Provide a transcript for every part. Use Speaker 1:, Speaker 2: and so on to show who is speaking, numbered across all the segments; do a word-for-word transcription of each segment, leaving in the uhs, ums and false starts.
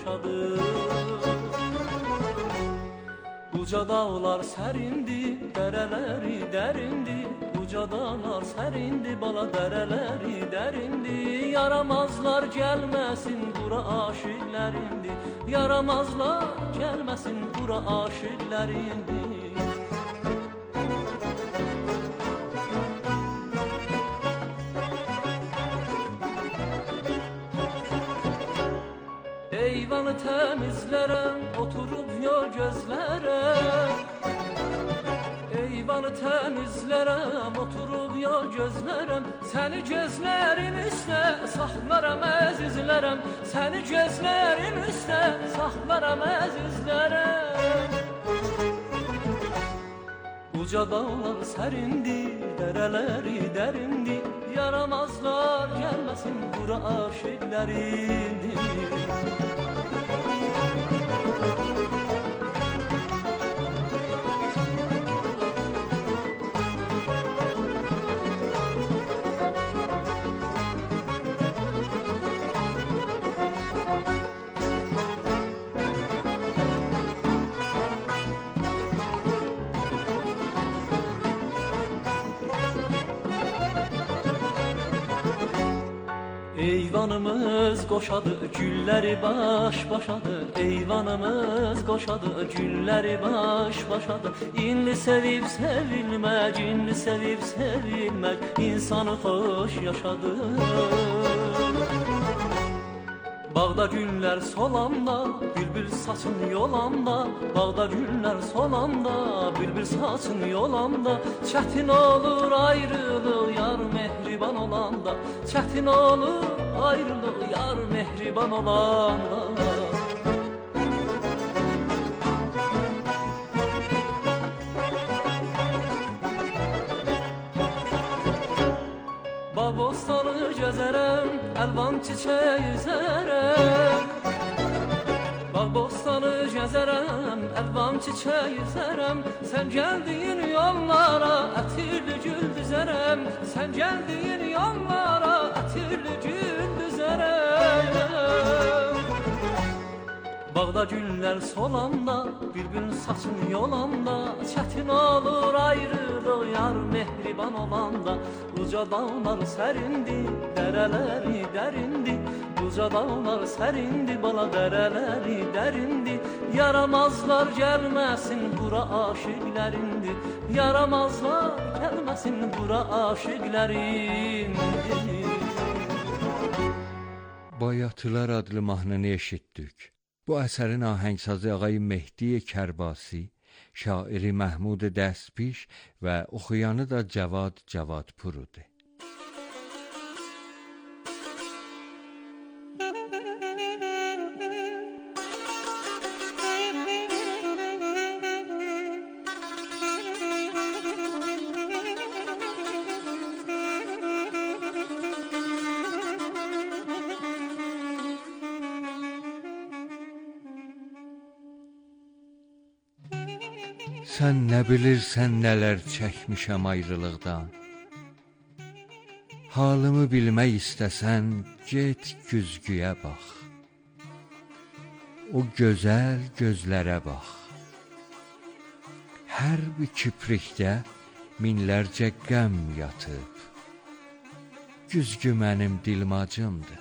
Speaker 1: Uca dağlar sərindi, dərələri dərindi. Uca dağlar sərindi, bala dərələri dərindi. Yaramazlar gəlməsin bura aşiqlər indi. Yaramazlar gəlməsin bura aşiqlər indi. Eyvanı təmizlərəm, oturub yol gözlərəm. Eyvanı təmizlərəm, oturub yol gözlərəm. Səni gözlərin üstə saxlaram əzizlərəm. Səni gözlərin üstə saxlaram əzizlərəm. Uca dağlar sərindi, dərələri dərindi. Yaramazlar gəlməsin bura aşiqlər indi. Eyvanımız qoşadı, gülləri baş başadı. Eyvanımız qoşadı, gülləri baş başadı. İndi sevib sevilmək, indi sevib sevilmək insanı xoş yaşadı. Bağda günlər solanda, bülbül saçın yolanda. Bağda günlər solanda, bülbül saçın yolanda. Çətin olur ayrılıq yar mehriban olanda. Çətin olur ayrılıq yar mehriban olanda. Bağbostanı gəzərəm, əlvan çiçək üzərəm. Bağbostanı gəzərəm, əlvan çiçək üzərəm. Sən gəldiyin yollara ətirli gül düzərəm. Sən gəldiyin yollara ətirli gül düzərəm. Bağda günlər solanda, bülbül saçın yolanda. Çətin olur ayrılıq yar mehriban olanda. Uca dağlar sərindi, dərələri dərindi. Uca dağlar sərindi, bala dərələri dərindi. Yaramazlar gəlməsin bura aşiqlər indi. Yaramazlar gəlməsin bura aşiqlər indi.
Speaker 2: Bayatılar adlı mahnını eşitdik. Bu əsərin ahəngsazı Ağay Mehdi Kərbasi, şairi Məhmud Dəstpiş və oxuyanı da Cavad Cavadpurudur. Sən nə bilirsən nələr çəkmişəm ayrılıqdan. Halımı bilmək istəsən, get güzgüyə bax. O gözəl gözlərə bax. Hər bir kiprikdə minlərcə qəm yatıb. Güzgü mənim dilmacımdır.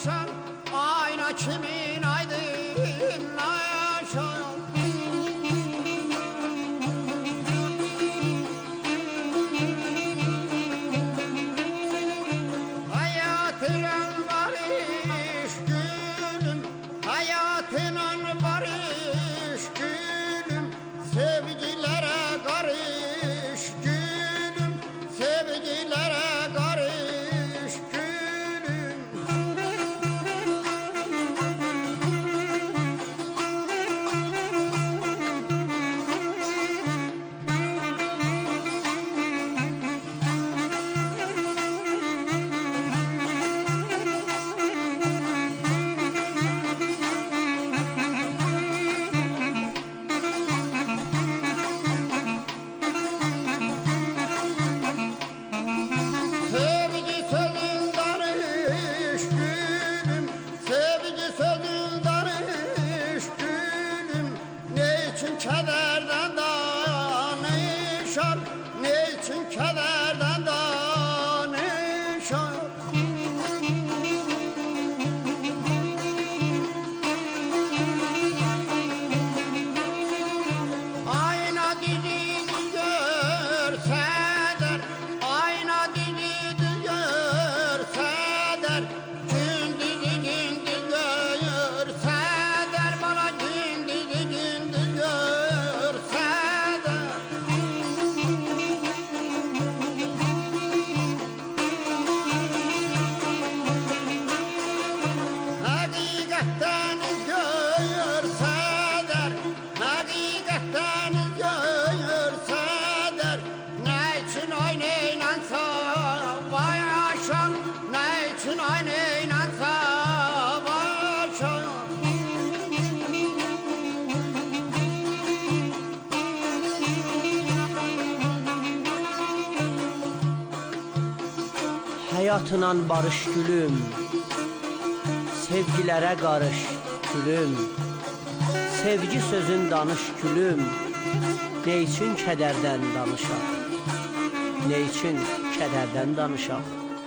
Speaker 3: Kimin aydınla yaşam kederden danışar, ne için kederden danışar. Ayna dilini görse der, ayna dilini görse der, gündüzü gündüz görse der, bana gündüzü gündüz görse der. Hakikaten görse der, hakikaten görse der, ne için aynayla savaşan, ne için aynayla savaşan.
Speaker 4: Həyatla barış gülüm, sevgilərə qarış gülüm, sevgi sözün danış gülüm, ne için kədərdən danışaq, ne için kədərdən danışaq.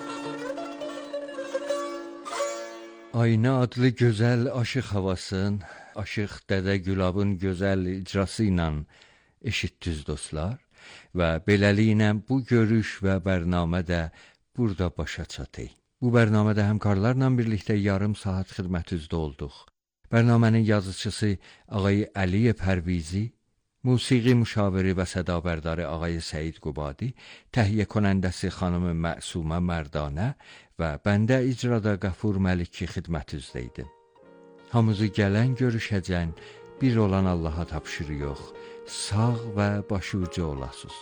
Speaker 2: Ayna adlı gözəl aşıq havasın, aşıq Dədə Gülabın gözəl icrası ilə eşitdiniz dostlar və beləliklə bu görüş və bərnamə də burada başa çatır. Bu bərnamədə həmkarlarla birlikdə yarım saat xidmətinizdə olduq. Bərnamənin yazıçısı ağay Əliyə Pərvizi, musiqi müşaviri və sədabərdarı ağay Səid Qubadi, təhiyyə konəndəsi xanım Məsumə Mərdanə və bəndə icrada Qəfur Məlikki xidmətinizdə idi. Hamınızı gələn görüşəcən bir olan Allaha tapşırıq. Sağ və başucu olasınız.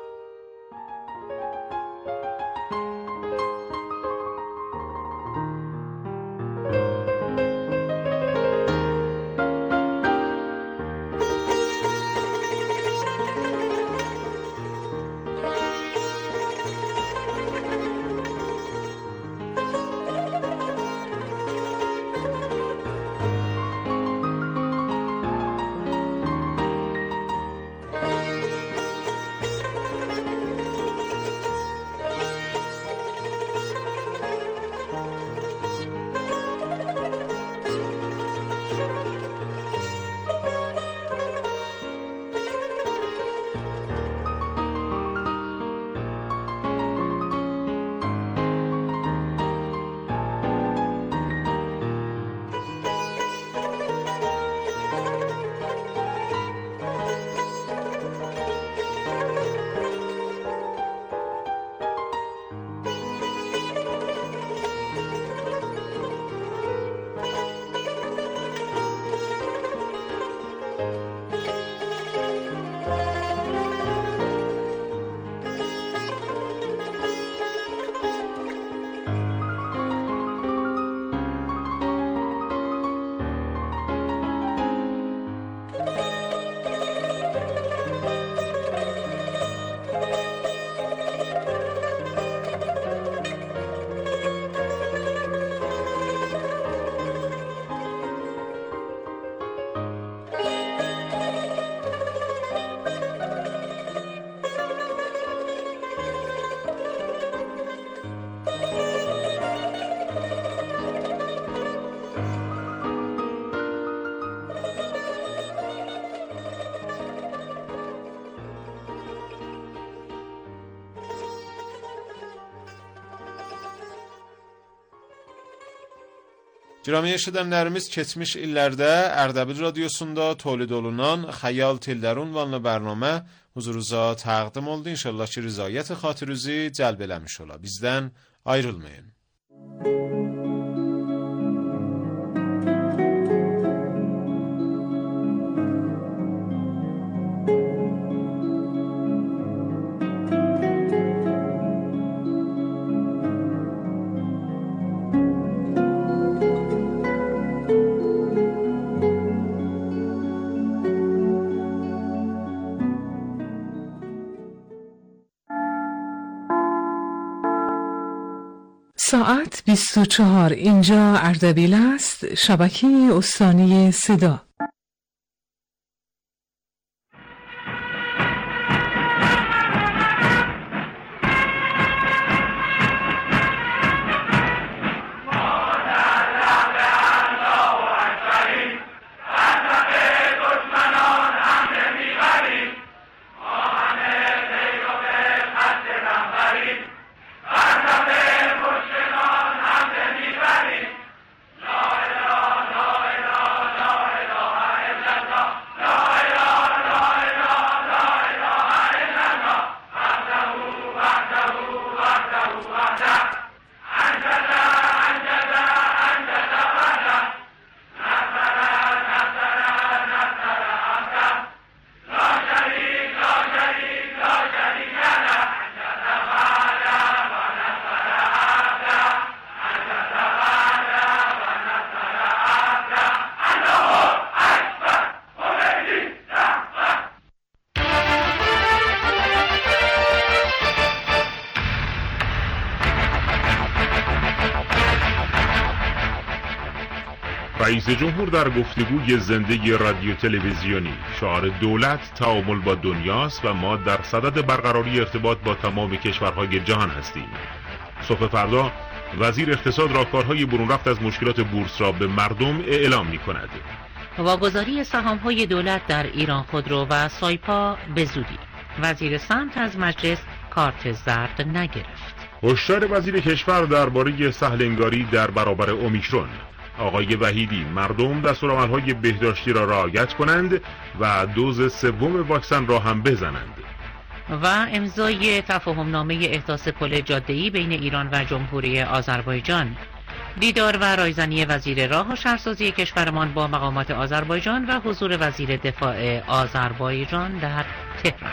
Speaker 5: Girami eşidənlərimiz keçmiş illərdə Ərdəbil Radiosunda tolid olunan Xəyal Telləri ünvanlı bərnamə huzurunuza təqdim oldu. İnşallah ki, rızayət xatirinizi cəlb eləmiş ola. Bizdən ayrılmayın.
Speaker 6: ساعت بیست و چهار، اینجا اردبیل است، شبکه استانی صدا.
Speaker 7: رئیس جمهور در گفتگوی زنده رادیو تلویزیونی شعار دولت تعامل با دنیاست و ما در صدد برقراری ارتباط با تمام کشورهای جهان هستیم. صبح فردا وزیر اقتصاد راهکارهای برون رفت از مشکلات بورس را به مردم اعلام می کند.
Speaker 8: واگذاری سهام‌های دولت در ایران خودرو و سایپا به زودی. وزیر سمت از مجلس کارت زرد نگرفت.
Speaker 7: هشدار وزیر کشور درباره سهل‌انگاری در برابر اومیکرون. آقای وحیدی مردم دستورالعمل‌های بهداشتی را رعایت کنند و دوز سوم واکسن را هم بزنند.
Speaker 8: و امضای تفاهمنامه احداث پل جاده‌ای بین ایران و جمهوری آذربایجان. دیدار و رایزنی وزیر راه و شهرسازی کشورمان با مقامات آذربایجان و حضور وزیر دفاع آذربایجان در تهران.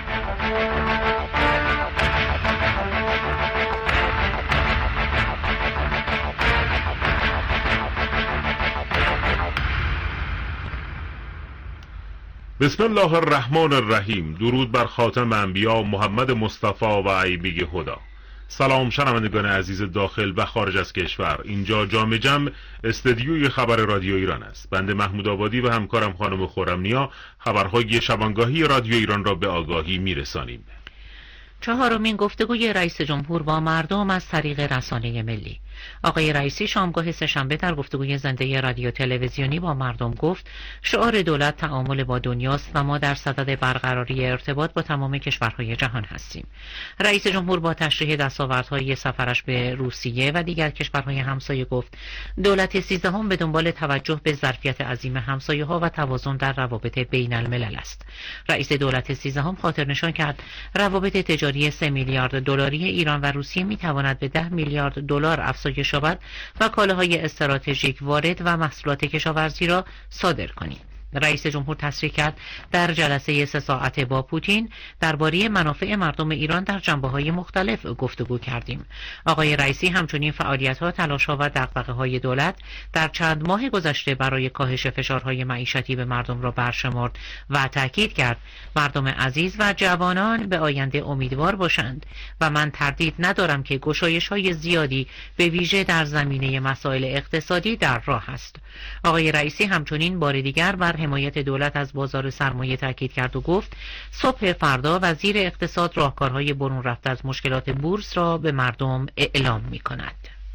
Speaker 7: بسم الله الرحمن الرحیم. درود بر خاتم انبیا محمد مصطفی و ایبی هدا. سلام شنوندگان عزیز داخل و خارج از کشور. اینجا جام جم استدیوی خبر رادیو ایران است. بنده محمود آبادی و همکارم خانم خرمنیا خبرهای شبانگاهی رادیو ایران را به آگاهی میرسانیم.
Speaker 8: چهارمین گفتگوی رئیس جمهور با مردم از طریق رسانه ملی. آقای رئیسی شامگاه سه‌شنبه در گفتگوی زنده رادیو تلویزیونی با مردم گفت شعار دولت تعامل با دنیاست و ما در صدد برقراری ارتباط با تمام کشورهای جهان هستیم. رئیس جمهور با تشریح دستاوردهای سفرش به روسیه و دیگر کشورهای همسایه گفت دولت سیزدهم به دنبال توجه به ظرفیت عظیم همسایه‌ها و توازن در روابط بین الملل است. رئیس دولت سیزدهم خاطر نشان کرد روابط تجاری سه میلیارد دلاری ایران و روسیه میتواند به ده میلیارد دلار افزایش یابد و کالاهای استراتژیک وارد و محصولات کشاورزی را صادر کنیم. رئیس جمهور تصریح کرد در جلسه سه ساعته با پوتین درباره منافع مردم ایران در جنبه‌های مختلف گفتگو کردیم. آقای رئیسی همچنین فعالیت‌ها، تلاش‌ها و دغدغه‌های دولت در چند ماه گذشته برای کاهش فشارهای معیشتی به مردم را برشمرد و تاکید کرد مردم عزیز و جوانان به آینده امیدوار باشند و من تردید ندارم که گشایش‌های زیادی به ویژه در زمینه مسائل اقتصادی در راه است. آقای رئیسی همچنین بار دیگر بر حمایت دولت از بازار سرمایه تاکید کرد و گفت صبح فردا وزیر اقتصاد راهکارهای برون رفت از مشکلات بورس را به مردم اعلام می کند.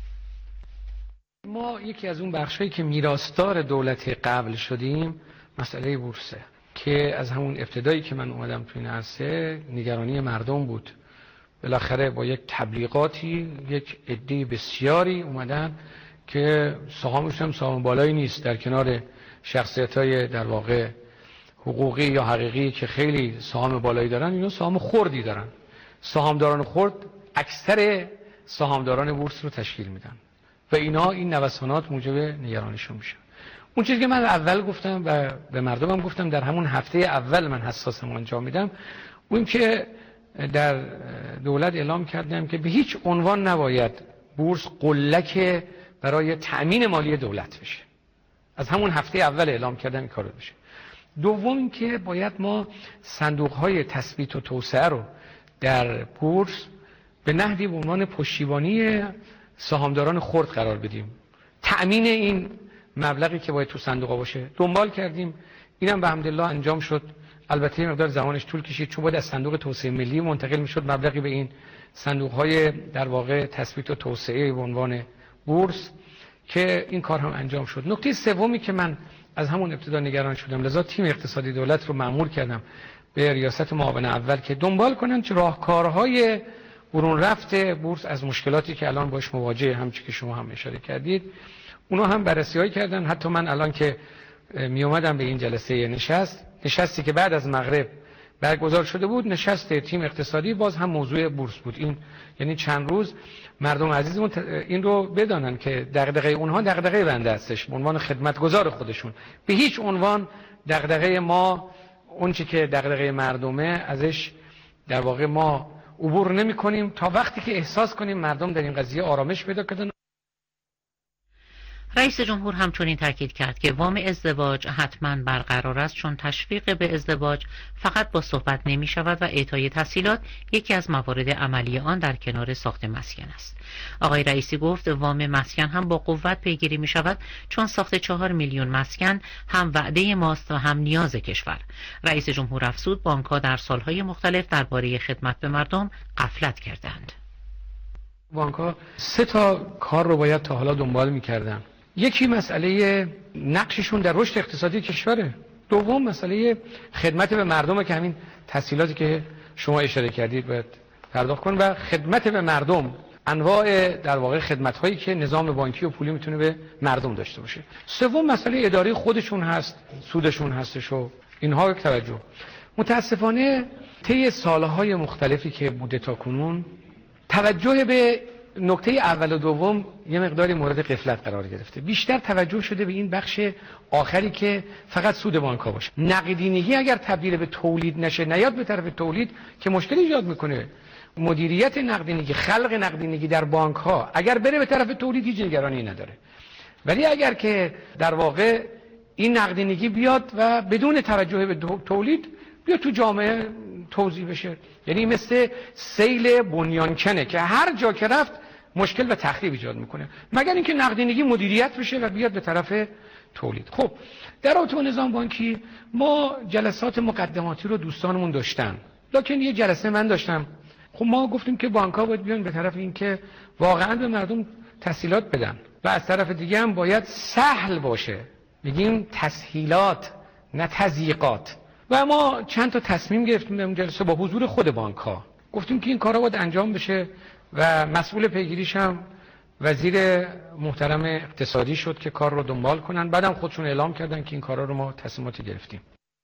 Speaker 9: ما یکی از اون بخشایی که میراثدار دولت قبل شدیم مسئله بورسه که از همون ابتدایی که من اومدم تو این عرصه نگرانی مردم بود. بالاخره با یک تبلیغاتی یک عده بسیاری اومدن که سهامش هم سهام بالایی نیست در کنار شخصیت‌های در واقع حقوقی یا حقیقی که خیلی سهام بالایی دارن، اینا سهام خردی دارن. سهامداران خرد اکثر سهامداران بورس رو تشکیل میدن و اینا این نوسانات موجب نگرانیشون میشه. اون چیزی که من اول گفتم و به مردمم گفتم در همون هفته اول من حساسم انجام میدم، اون که در دولت اعلام کردم که به هیچ عنوان نباید بورس قلک برای تأمین مالی دولت بشه. از همون هفته اول اعلام کردم این کارو بشه. دوم که باید ما صندوق‌های تثبیت و توسعه رو در بورس به نحوی به عنوان پشتیبانی سهامداران خرد قرار بدیم. تأمین این مبلغی که باید تو صندوق‌ها باشه دنبال کردیم. اینم به حمدالله انجام شد. البته این مقدار زمانش طول کشید چون باید از صندوق توسعه ملی منتقل میشد مبلغی به این صندوق‌های در واقع تثبیت و توسعه به عنوان بورس که این کار هم انجام شد. نکته سومی که من از همون ابتدا نگران شدم، لذا تیم اقتصادی دولت رو مأمور کردم به ریاست معاون اول که دنبال کنن چه راهکارهای برون رفت بورس از مشکلاتی که الان باش مواجه، همچون که شما هم اشاره کردید، اونا هم بررسی‌هایی کردن. حتی من الان که می اومدم به این جلسه نشست نشستی که بعد از مغرب برگزار شده بود، نشست تیم اقتصادی باز هم موضوع بورس بود. این یعنی چند روز مردم عزیزمون این رو بدانن که دغدغه اونها دغدغه بنده هستش به عنوان خدمتگزار خودشون. به هیچ عنوان دغدغه ما اون چی که دغدغه مردمه ازش در واقع ما عبور نمی کنیم تا وقتی که احساس کنیم مردم در این قضیه آرامش پیدا کردن.
Speaker 8: رئیس جمهور همچنین تاکید کرد که وام ازدواج حتما برقرار است، چون تشویق به ازدواج فقط با صحبت نمی شود و اعطای تسهیلات یکی از موارد عملی آن در کنار ساخت مسکن است. آقای رئیسی گفت وام مسکن هم با قوت پیگیری می شود، چون ساخت چهار میلیون مسکن هم وعده ماست و هم نیاز کشور. رئیس جمهور افزود بانک‌ها در سالهای مختلف درباره خدمت به مردم غفلت کردند.
Speaker 9: بانک‌ها سه تا کار رو باید تا حالا دنبال می‌کردن. یکی مسئله نقششون در رشد اقتصادی کشوره. دوم مسئله خدمت به مردم که همین تسهیلاتی که شما اشاره کردید باید پرداخت کنن و خدمت به مردم، انواع در واقع خدمت‌هایی که نظام بانکی و پولی میتونه به مردم داشته باشه. سوم مسئله اداری خودشون هست، سودشون هستش و اینها یک توجه. متاسفانه طی سالهای مختلفی که بوده تا کنون توجه به نکته اول و دوم یه مقداری مورد غفلت قرار گرفته. بیشتر توجه شده به این بخش آخری که فقط سود بانک‌ها باشه. نقدینگی اگر تبدیل به تولید نشه، نیاد به طرف تولید، که مشکلی ایجاد میکنه. مدیریت نقدینگی، خلق نقدینگی در بانک‌ها اگر بره به طرف تولید هیچ نگرانی نداره. ولی اگر که در واقع این نقدینگی بیاد و بدون توجه به تولید بیاد تو جامعه توزیع بشه، یعنی مثل سیل بنیانکنه که هر جا که رفت مشکل و تخریب ایجاد میکنه، مگر اینکه نقدینگی مدیریت بشه و بیاد به طرف تولید. خب در رابطه با نظام بانکی ما جلسات مقدماتی رو دوستانمون داشتن، لکن یه جلسه من داشتم. خب ما گفتیم که بانک‌ها باید بیان به طرف اینکه واقعا به مردم تسهیلات بدن و از طرف دیگه هم باید سهل باشه. میگیم تسهیلات نه تضییقات. و ما چند تا تصمیم گرفتیم در اون جلسه با حضور خود بانک‌ها. گفتیم که این کارا باید انجام بشه و مسئول پیگیریش هم وزیر محترم اقتصادی شد که کار رو دنبال کنن. بعدم خودشون اعلام کردن که این کارا رو ما تصمیماتی گرفتیم.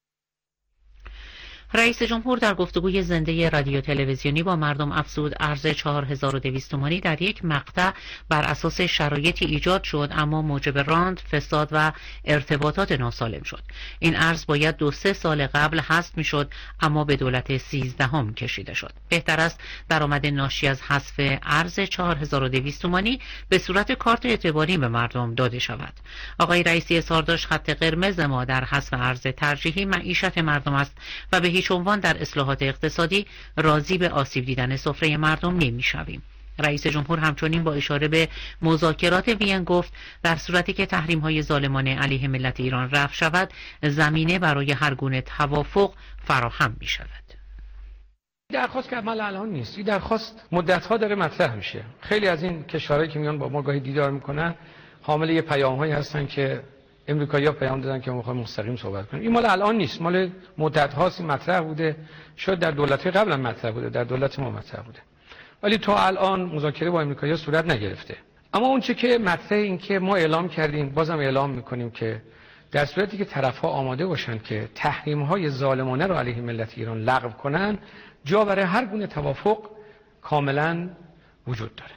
Speaker 8: رئیس جمهور در گفتگوی زنده رادیو تلویزیونی با مردم افزود ارز چهار هزار و دویست تومانی در یک مقطع بر اساس شرایطی ایجاد شد، اما موجب راند، فساد و ارتباطات ناسالم شد. این ارز باید دو سه سال قبل حذف میشد، اما به دولت سیزدهم کشیده شد. بهتر است درآمد ناشی از حذف ارز چهار هزار و دویست تومانی به صورت کارت اعتباری به مردم داده شود. آقای رئیسی اظهار داشت خط قرمز ما در حذف ارز ترجیحی معیشت مردم است و به هیچ عنوان در اصلاحات اقتصادی راضی به آسیب دیدن سفره مردم نمی‌شویم. رئیس جمهور همچنین با اشاره به مذاکرات وین گفت در صورتی که تحریم‌های ظالمانه علیه ملت ایران رفع شود، زمینه برای هر گونه توافق فراهم می‌شود.
Speaker 9: درخواست که عمل الان نیست، این درخواست مدت‌ها داره مطرح میشه. خیلی از این کشورهایی که میان با ما گاهی دیدار میکنن حامل یه پیام‌هایی هستن که امریکایی‌ها پیام دادن که ما می‌خوایم مستقیم صحبت کنیم. این مال الان نیست، مال مدت‌هاست مطرح بوده، شاید در دولت‌های قبلا مطرح بوده، در دولت ما مطرح بوده. ولی تا الان مذاکره با امریکایی‌ها صورت نگرفته. اما اون چه که مطرح این که ما اعلام کردیم، بازم اعلام می‌کنیم که در صورتی که طرف‌ها آماده باشن که تحریم‌های ظالمانه رو علیه ملت ایران لغو کنن، جا برای هر گونه توافق کاملاً وجود داره.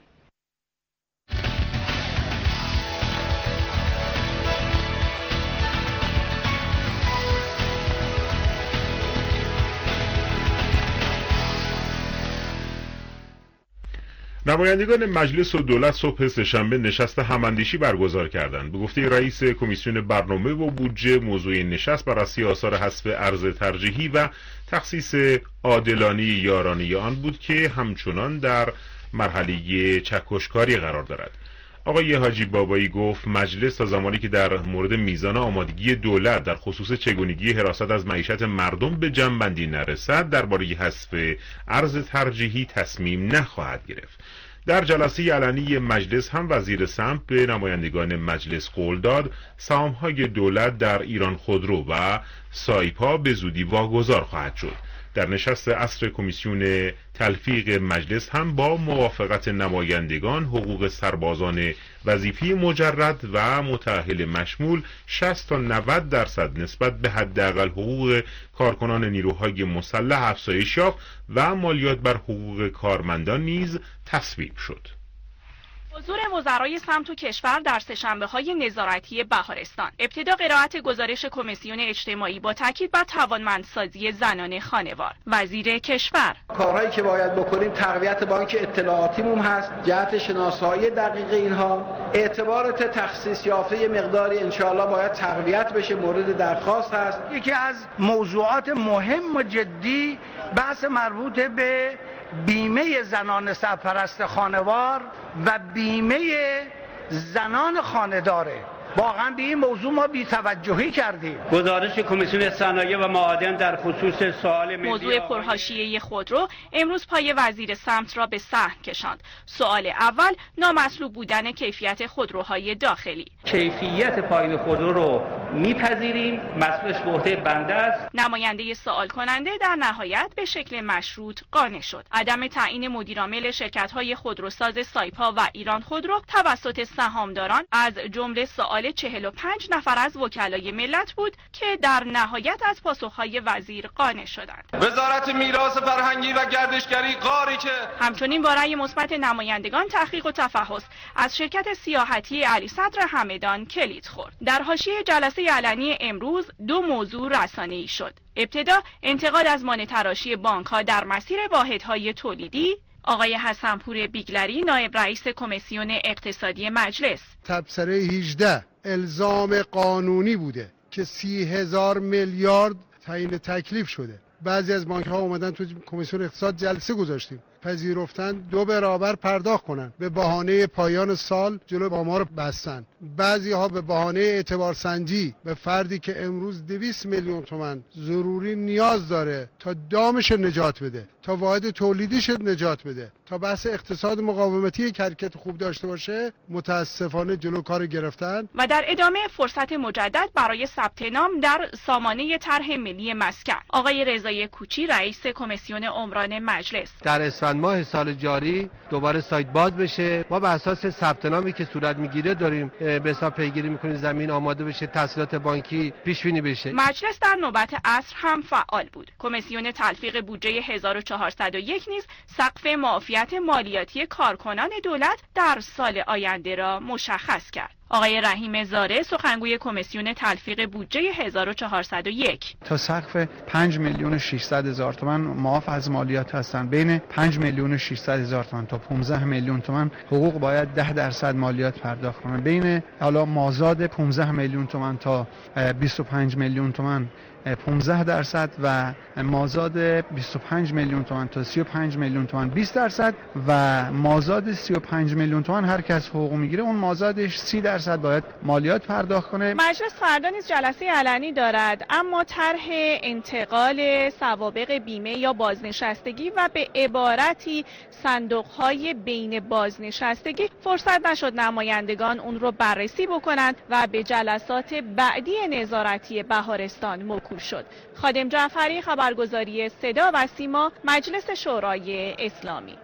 Speaker 7: نمایندگان مجلس و دولت صبح سه‌شنبه نشست هماندیشی برگزار کردند. به گفته رئیس کمیسیون برنامه و بودجه، موضوع نشست بررسی آثار حذف ارز ترجیحی و تخصیص عادلانه یارانه آن بود که همچنان در مرحله چکشکاری قرار دارد. آقای حاجی بابایی گفت مجلس تا زمانی که در مورد میزان آمادگی دولت در خصوص چگونگی حراست از معیشت مردم به جمع‌بندی نرسد، درباره حذف ارز ترجیحی تصمیم نخواهد گرفت. در جلسه علنی مجلس هم وزیر سمت به نمایندگان مجلس قول داد سهام‌های دولت در ایران خودرو و سایپا به زودی واگذار خواهد شد. در نشست عصر کمیسیون تلفیق مجلس هم با موافقت نمایندگان حقوق سربازان وظیفی مجرد و متأهل مشمول شصت تا نود درصد نسبت به حداقل حقوق کارکنان نیروهای مسلح افزایش یافت و مالیات بر حقوق کارمندان نیز تصویب شد.
Speaker 10: حضور وزرای سمت و کشور در سه‌شنبه‌های نظارتی بهارستان. ابتدا قرائت گزارش کمیسیون اجتماعی با تاکید بر توانمندسازی زنان خانوار. وزیر کشور:
Speaker 11: کارهایی که باید بکنیم تقویت بانک اطلاعاتیمون هست، جهت شناسایی دقیق اینها، اعتبارات تخصیص یافته مقداری انشاءالله باید تقویت بشه، مورد درخواست هست.
Speaker 12: یکی از موضوعات مهم و جدی بحث مربوط به بیمه زنان سرپرست خانوار و بیمه زنان خانه‌داره. واقعا به این موضوع ما بی‌توجهی کردیم.
Speaker 13: گزارش کمیسیون صنایع و معادن در خصوص سوال ملی
Speaker 10: موضوع پرحاشیه خودرو امروز پای وزیر سمت را به صحن کشاند. سوال اول نامطلوب بودن کیفیت خودروهای داخلی.
Speaker 13: کیفیت پایین خودرو رو میپذیریم، مسئولش به عهده بنده است.
Speaker 10: نماینده سوال کننده در نهایت به شکل مشروط قانع شد. عدم تعیین مدیرعامل شرکت‌های خودروساز سایپا و ایران خودرو توسط سهامداران از جمله سوال چهل و پنج نفر از وکلای ملت بود که در نهایت از پاسخهای وزیر قانع شدند.
Speaker 14: وزارت میراث فرهنگی و گردشگری قاری که
Speaker 10: همچنین با رأی مثبت نمایندگان تحقیق و تفحص از شرکت سیاحتی علی صدر همدان کلید خورد. در حاشیه جلسه علنی امروز دو موضوع رسانه‌ای شد. ابتدا انتقاد از مانع‌تراشی بانک‌ها در مسیر واحدهای تولیدی. آقای حسنپور بیگلری نایب رئیس کمیسیون اقتصادی مجلس:
Speaker 15: تبصره هجده الزام قانونی بوده که سی هزار میلیارد تعیین تکلیف شده. بعضی از بانک ها اومدن تو کمیسیون اقتصاد جلسه گذاشتیم، پذیرفتن دو برابر پرداخت کنن، به بهانه پایان سال جلو با ما رو بستن. بعضی ها به بهانه اعتبار سنجی به فردی که امروز دویست میلیون تومان ضروری نیاز داره تا دامش نجات بده، تا واحد تولیدیش نجات بده، تا بحث اقتصاد مقاومتی حرکت خوب داشته باشه، متاسفانه جلو کار گرفتن.
Speaker 10: و در ادامه فرصت مجدد برای ثبت نام در سامانه طرح ملی مسکن. آقای رضای کوچی رئیس کمیسیون عمران مجلس:
Speaker 16: در اسفند ماه سال جاری دوباره سایت باز بشه. ما بر اساس ثبت نامی که صورت میگیره داریم به حساب پیگیری میکنیم، زمین آماده بشه، تسهیلات بانکی پیش بینی بشه.
Speaker 10: مجلس در نوبت عصر هم فعال بود. کمیسیون تلفیق بودجه هزار و چهارصد و یک نیز سقف معافیت مالیاتی کارکنان دولت در سال آینده را مشخص کرد. آقای رحیم زاره سخنگوی کمیسیون تلفیق بودجه هزار و چهارصد و یک:
Speaker 17: تا سقف پنج میلیون و ششصد هزار تومان معاف از مالیات هستند. بین پنج میلیون و ششصد هزار تومان تا پانزده میلیون تومان حقوق باید ده درصد مالیات پرداخت کنند. بین حالا مازاد پانزده میلیون تومان تا بیست و پنج میلیون تومان پانزده درصد و مازاد بیست و پنج میلیون تومان تا سی و پنج میلیون تومان بیست درصد و مازاد سی و پنج میلیون تومان هر کس حقوق میگیره اون مازادش سی درصد باید مالیات پرداخت کنه.
Speaker 10: مجلس فردا نیز جلسه علنی دارد، اما طرح انتقال سوابق بیمه یا بازنشستگی و به عبارتی صندوق‌های بین بازنشستگی فرصت نشد نمایندگان اون رو بررسی بکنند و به جلسات بعدی نظارتی بهارستان موکول شد. خادم جعفری، خبرگزاری صدا و سیما، مجلس شورای اسلامی.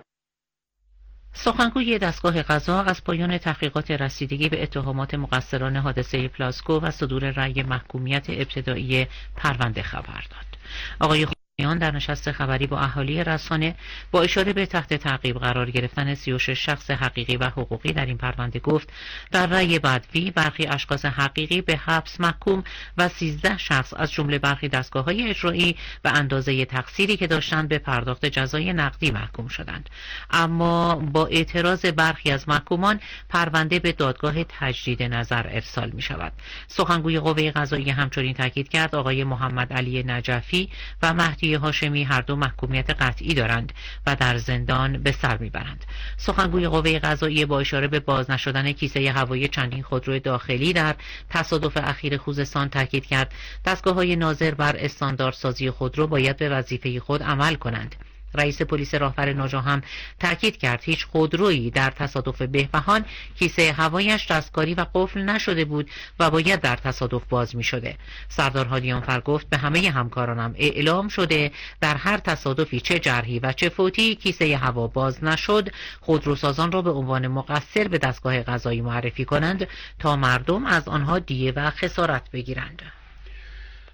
Speaker 8: سخنگوی دستگاه قضا از پایان تحقیقات رسیدگی به اتهامات مقصران حادثه پلاسکو و صدور رأی محکومیت ابتدایی پرونده خبر داد. آقای در نشست خبری با اهالی رسانه با اشاره به تحت تعقیب قرار گرفتن سی و شش شخص حقیقی و حقوقی در این پرونده گفت در رأی بدوی برخی اشخاص حقیقی به حبس محکوم و سیزده شخص از جمله برخی دستگاه‌های اجرایی به اندازه تقصیری که داشتند به پرداخت جزای نقدی محکوم شدند، اما با اعتراض برخی از محکومان پرونده به دادگاه تجدید نظر ارسال می شود. سخنگوی قوه قضاییه همچنین تاکید کرد آقای محمد علی نجفی و مهدی هاشمی هر دو محکومیت قطعی دارند و در زندان به سر میبرند. سخنگوی قوه قضاییه با اشاره به باز نشدن کیسه هوایی چندین خودرو داخلی در تصادف اخیر خوزستان تاکید کرد دستگاه‌های ناظر بر استانداردسازی خودرو باید به وظیفه خود عمل کنند. رئیس پلیس راهور ناجا هم تاکید کرد هیچ خودرویی در تصادف بهبهان کیسه هوایش دستکاری و قفل نشده بود و باید در تصادف باز می شده. سردار هادیانفر گفت به همه همکارانم اعلام شده در هر تصادفی چه جرحی و چه فوتی کیسه هوا باز نشد خودروسازان را به عنوان مقصر به دستگاه قضایی معرفی کنند تا مردم از آنها دیه و خسارت بگیرند.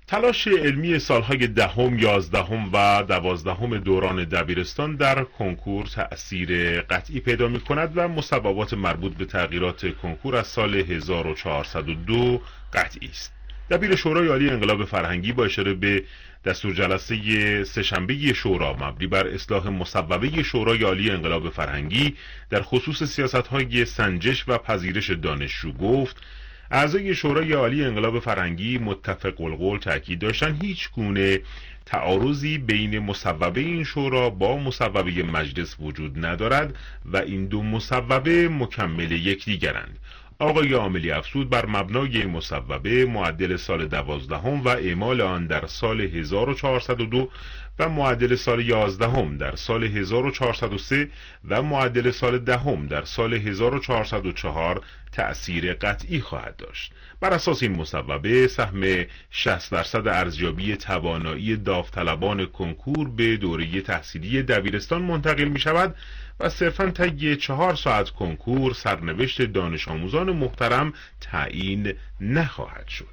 Speaker 7: تلاش علمی سالهای دهم، یازدهم و دوازدهم دوران دبیرستان در کنکور تأثیر قطعی پیدا می کند و مصوبات مربوط به تغییرات کنکور از سال هزار و چهارصد و دو قطعی است. دبیر شورای عالی انقلاب فرهنگی با اشاره به دستور جلسه سه‌شنبه شورا مبنی بر اصلاح مصوبه شورای عالی انقلاب فرهنگی در خصوص سیاست‌های سنجش و پذیرش دانشجو گفت: اعضای شورای عالی انقلاب فرهنگی متفق القول تأکید داشتند هیچ گونه تعارضی بین مصوبه این شورا با مصوبه مجلس وجود ندارد و این دو مصوبه مکمل یکدیگرند. آقای عاملی افزود بر مبنای مصوبه معدل سال دوازدهم و اعمال آن در سال هزار و چهارصد و دو و معدل سال یازدهم در سال هزار و چهارصد و سه و معدل سال دهم در سال هزار و چهارصد و چهار تأثیر قطعی خواهد داشت. بر اساس این مصوبه سهم شصت درصد ارزیابی توانایی داوطلبان کنکور به دوره تحصیلی دبیرستان منتقل می شود و صرفاً طی چهار ساعت کنکور سرنوشت دانش آموزان محترم تعیین نخواهد شد.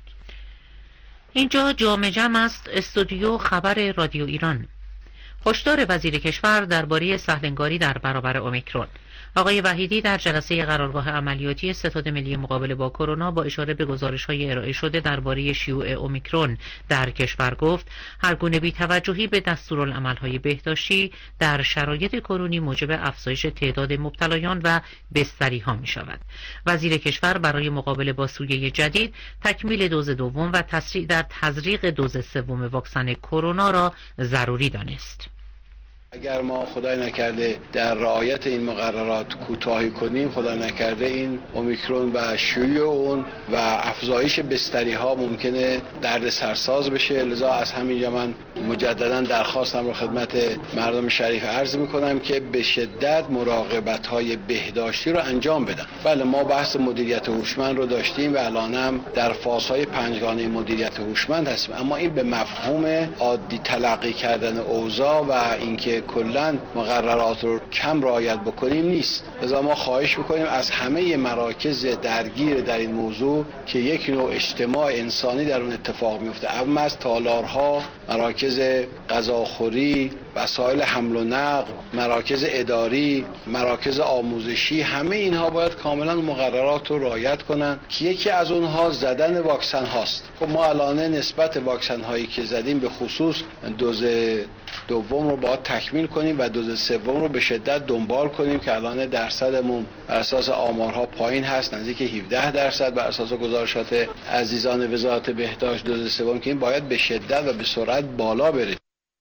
Speaker 8: اینجا جامع جمع است، استودیو خبر رادیو ایران. هشدار وزیر کشور درباره سهلنگاری در برابر اومیکرون. آقای وحیدی در جلسه قرارگاه عملیاتی ستاد ملی مقابله با کرونا با اشاره به گزارش‌های ارائه شده درباره شیوع اومیکرون در کشور گفت هر گونه بی‌توجهی به دستورالعمل‌های بهداشتی در شرایط کنونی موجب افزایش تعداد مبتلایان و بستری‌ها می‌شود. وزیر کشور برای مقابله با سویه جدید تکمیل دوز دوم و تسریع در تزریق دوز سوم واکسن کرونا را ضروری دانست.
Speaker 11: اگر ما خدای نکرده در رعایت این مقررات کوتاهی کنیم، خدای نکرده این اومیکرون و شیوع اون و افزایش بستری ها ممکنه درد سرساز بشه. لذا از همینجا من مجددا درخواستم رو خدمت مردم شریف عرض میکنم که به شدت مراقبت های بهداشتی رو انجام بدن. بله ما بحث مدیریت هوشمند رو داشتیم و الانم در فازهای پنجگانه مدیریت هوشمند هستیم، اما این به مفهوم عادی تلقی کردن اوضاع و اینکه کلاً مقررات رو کم رعایت بکنیم نیست. لذا ما خواهش میکنیم از همه مراکز درگیر در این موضوع که یک نوع اجتماع انسانی در اون اتفاق میفته، اما از تالارها، مراکز غذاخوری، وسایل حمل و نقل، مراکز اداری، مراکز آموزشی، همه اینها باید کاملا مقررات رو رعایت کنن که یکی از اونها زدن واکسن هاست. خب ما الان نسبت واکسن هایی که زدیم به خصوص دوز دوم رو باید تکمیل کنیم و دوز سوم رو به شدت دنبال کنیم که الان درصدمون بر اساس آمارها پایین هست، نزدیک هفده درصد بر اساس گزارشات عزیزان وزارت بهداشت دوز سوم که این باید به شدت و به سرعت بالا بره.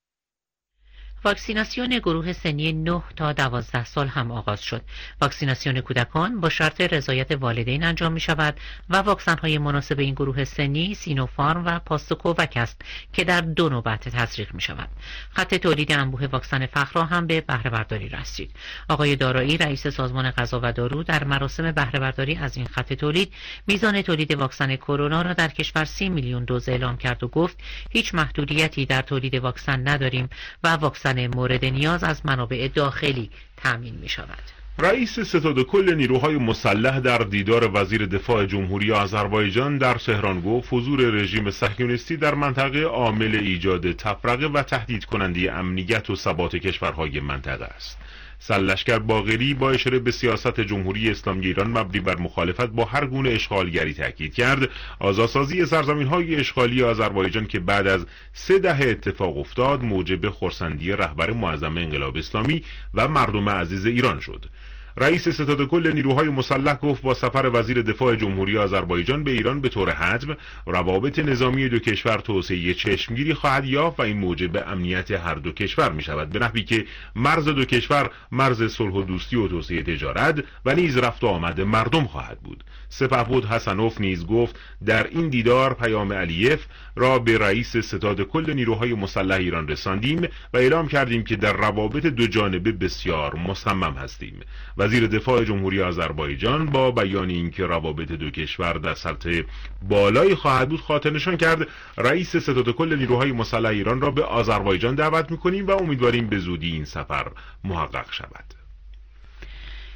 Speaker 8: واکسیناسیون گروه سنی نه تا دوازده سال هم آغاز شد. واکسیناسیون کودکان با شرط رضایت والدین انجام می شود و واکسن های مناسب این گروه سنی سینوفارم و پاستوکووک است که در دو نوبت تزریق می شود. خط تولید انبوه واکسن فخرا هم به بهره برداری رسید. آقای دارایی رئیس سازمان غذا و دارو در مراسم بهره برداری از این خط تولید میزان تولید واکسن کرونا را در کشور سی میلیون دوز اعلام کرد و گفت هیچ محدودیتی در تولید واکسن نداریم و واکسن مورد نیاز از منابع داخلی تامین می شود.
Speaker 7: رئیس ستاد کل نیروهای مسلح در دیدار وزیر دفاع جمهوری آذربایجان در تهران گفت حضور رژیم صهیونیستی در منطقه عامل ایجاد تفرقه و تهدید کننده امنیت و ثبات کشورهای منطقه است. سرلشکر باقری با اشاره به سیاست جمهوری اسلامی ایران مبنی بر مخالفت با هر گونه اشغالگری تاکید کرد آزادسازی سرزمین‌های اشغالی آذربایجان که بعد از سه دهه اتفاق افتاد موجب خرسندی رهبر معظم انقلاب اسلامی و مردم عزیز ایران شد. رئیس ستاد کل نیروهای مسلح گفت با سفر وزیر دفاع جمهوری آذربایجان به ایران به طور حتم روابط نظامی دو کشور توسعه چشمگیری خواهد یافت و این موجب امنیت هر دو کشور می شود، به نحوی که مرز دو کشور مرز صلح و دوستی و توسعه تجارت و نیز رفت و آمد مردم خواهد بود. سپهبد حسنوف نیز گفت در این دیدار پیام علیف را به رئیس ستاد کل نیروهای مسلح ایران رساندیم و اعلام کردیم که در روابط دو جانبه بسیار مصمم هستیم. وزیر دفاع جمهوری آذربایجان با بیان اینکه روابط دو کشور در سطح بالایی خواهد بود خاطر نشان کرد رئیس ستاد کل نیروهای مسلح ایران را به آذربایجان دعوت می‌کنیم و امیدواریم به زودی این سفر محقق شود.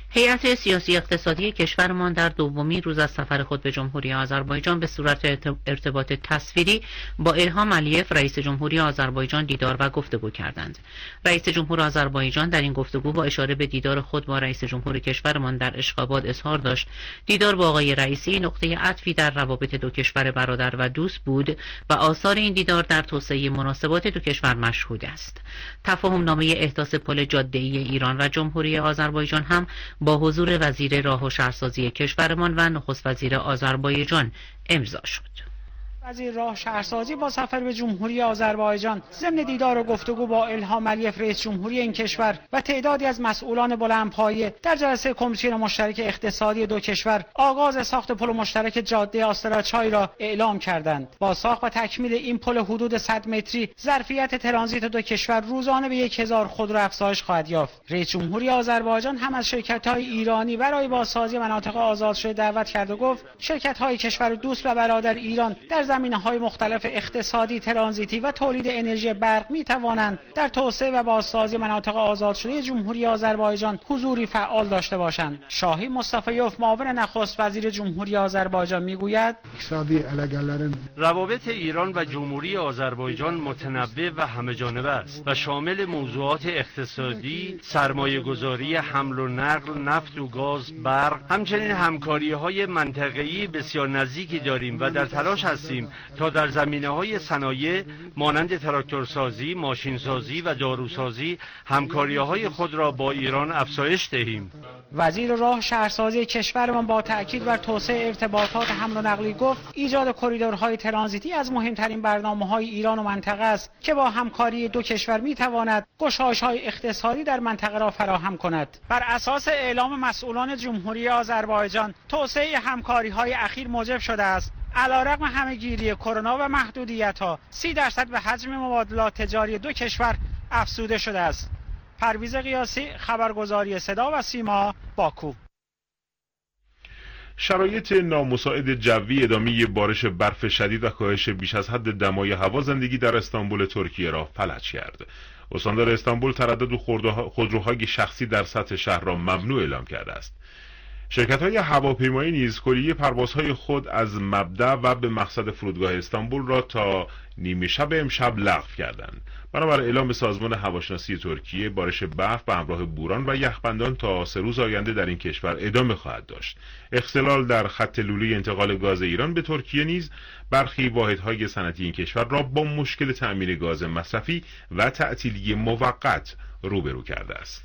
Speaker 8: هیئت سیاسی اقتصادی کشورمان در دومین روز از سفر خود به جمهوری آذربایجان به صورت ارتباط تصویری با الهام علیف رئیس جمهوری آذربایجان دیدار و گفتگو کردند. رئیس جمهور آذربایجان در این گفتگو با اشاره به دیدار خود با رئیس جمهور کشورمان در اشخاباد اظهار داشت دیدار با آقای رئیسی نقطه عطفی در روابط دو کشور برادر و دوست بود و آثار این دیدار در توسعه مناسبات دو کشور مشهود است. تفاهم نامه احداث پل جاده‌ای ایران و جمهوری آذربایجان هم با حضور وزیر راه و شهرسازی کشورمان و نخست وزیر آذربایجان امضا شد.
Speaker 18: وزیر راه شهرسازی با سفر به جمهوری آذربایجان ضمن دیدار و گفتگو با الهام علیف رئیس جمهوری این کشور و تعدادی از مسئولان بلندپایه در جلسه کمیسیون مشترک اقتصادی دو کشور آغاز ساخت پل مشترک جاده آستراچای را اعلام کردند. با ساخت و تکمیل این پل حدود صد متری ظرفیت ترانزیت دو کشور روزانه به یک هزار خودرو افزایش خواهد یافت. رئیس جمهوری آذربایجان هم از شرکت‌های ایرانی برای بازسازی مناطق آزاد شده دعوت کرد و گفت شرکت‌های کشور دوست و برادر ایران در زمینه‌های مختلف اقتصادی، ترانزیتی و تولید انرژی برق می‌توانند در توسعه و بازسازی مناطق آزاد شده جمهوری آذربایجان حضوری فعال داشته باشند. شاهی مصطفیوف معاون نخست وزیر جمهوری آذربایجان می‌گوید
Speaker 19: روابط ایران و جمهوری آذربایجان متنوع و همه‌جانبه است و شامل موضوعات اقتصادی، سرمایه‌گذاری، حمل و نقل، نفت و گاز، برق، همچنین همکاری‌های منطقه‌ای بسیار نزدیکی داریم و در تلاش هستیم تا در زمینه‌های صنایع مانند تراکتورسازی، ماشینسازی و داروسازی همکاری‌های خود را با ایران افزایش دهیم.
Speaker 18: وزیر راه شهرسازی کشورمان با تأکید بر توسعه ارتباطات حمل و نقلی گفت ایجاد کریدورهای ترانزیتی از مهمترین برنامه‌های ایران و منطقه است که با همکاری دو کشور می‌تواند گشایش‌های اقتصادی در منطقه را فراهم کند. بر اساس اعلام مسئولان جمهوری آذربایجان توسعه همکاری‌های اخیر موجب شده است علیرغم همه‌گیری کرونا و محدودیت‌ها سی درصد به حجم مبادلات تجاری دو کشور افزوده شده است. پرویز قیاسی، خبرگزاری صدا و سیما، باکو.
Speaker 7: شرایط نامساعد جوی ادامه بارش برف شدید و کاهش بیش از حد دمای هوا زندگی در استانبول ترکیه را فلج کرد. استاندار استانبول تردد خودروهای شخصی در سطح شهر را ممنوع اعلام کرده است. شرکت‌های هواپیمایی نیز کلیه پروازهای خود از مبدأ و به مقصد فرودگاه استانبول را تا نیمه شب امشب لغو کردند. بنابر اعلام سازمان هواشناسی ترکیه بارش برف به همراه بوران و یخبندان تا سه روز آینده در این کشور ادامه خواهد داشت. اختلال در خط لوله انتقال گاز ایران به ترکیه نیز برخی واحدهای صنعتی این کشور را با مشکل تأمین گاز مصرفی و تعطیلی موقت روبرو کرده است.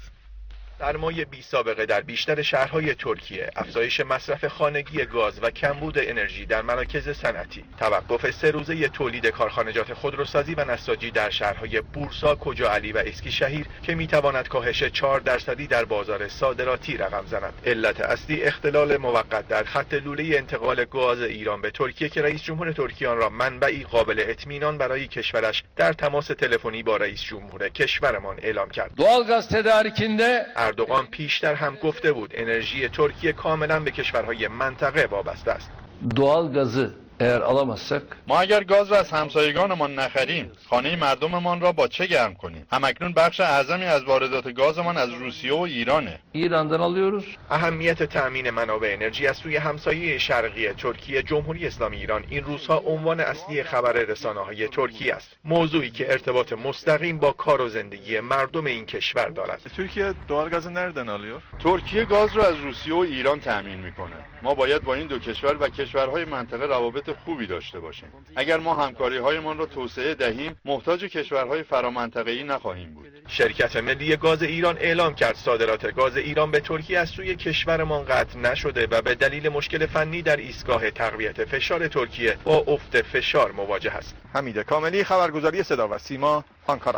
Speaker 20: سرمایه بی سابقه در بیشتر شهرهای ترکیه، افزایش مصرف خانگی گاز و کمبود انرژی در مراکز صنعتی، توقف سه روزه تولید کارخانجات خودروسازی و نساجی در شهرهای بورسا، کجاعلی و اسکیشهیر که میتواند کاهش چهار درصدی در بازار صادراتی رقم زند. علت اصلی اختلال موقت در خط لوله انتقال گاز ایران به ترکیه که رئیس جمهور ترکیه آن را منبعی قابل اطمینان برای کشورش در تماس تلفنی با رئیس جمهور کشورمان اعلام کرد.
Speaker 21: doğalgaz tedarikinde
Speaker 20: اردوغان پیشتر هم گفته بود انرژی ترکیه کاملا به کشورهای منطقه وابسته است.
Speaker 21: doğalgazı eğer alamazsak
Speaker 22: ما اگر گاز را از همسایگانمان نخریم خانه مردممان را با چه گرم کنیم؟ همکنون بخش اعظمی از واردات گازمان از روسیه و ایرانه.
Speaker 21: ایرانdan alıyoruz.
Speaker 20: اهمیت تأمین منابع انرژی از سوی همسایه شرقی ترکیه جمهوری اسلامی ایران این روزها عنوان اصلی خبر رسانه‌های ترکیه است. موضوعی که ارتباط مستقیم با کار و زندگی مردم این کشور دارد.
Speaker 22: ترکیه doğalgazı nereden alıyor؟ ترکیه گاز را از روسیه و ایران تأمین میکنه. ما باید با این دو کشور و کشورهای منطقه روابط خوبی داشته باشیم. اگر ما همکاری‌هایمان را توسعه دهیم، محتاج کشورهای فرامنطقه‌ای نخواهیم بود.
Speaker 20: شرکت ملی گاز ایران اعلام کرد صادرات گاز ایران به ترکیه از سوی کشورمان قطع نشده و به دلیل مشکل فنی در ایستگاه تقویت فشار ترکیه با افت فشار مواجه است. حمید کاملی، خبرگزاری صدا و سیما، آنکارا.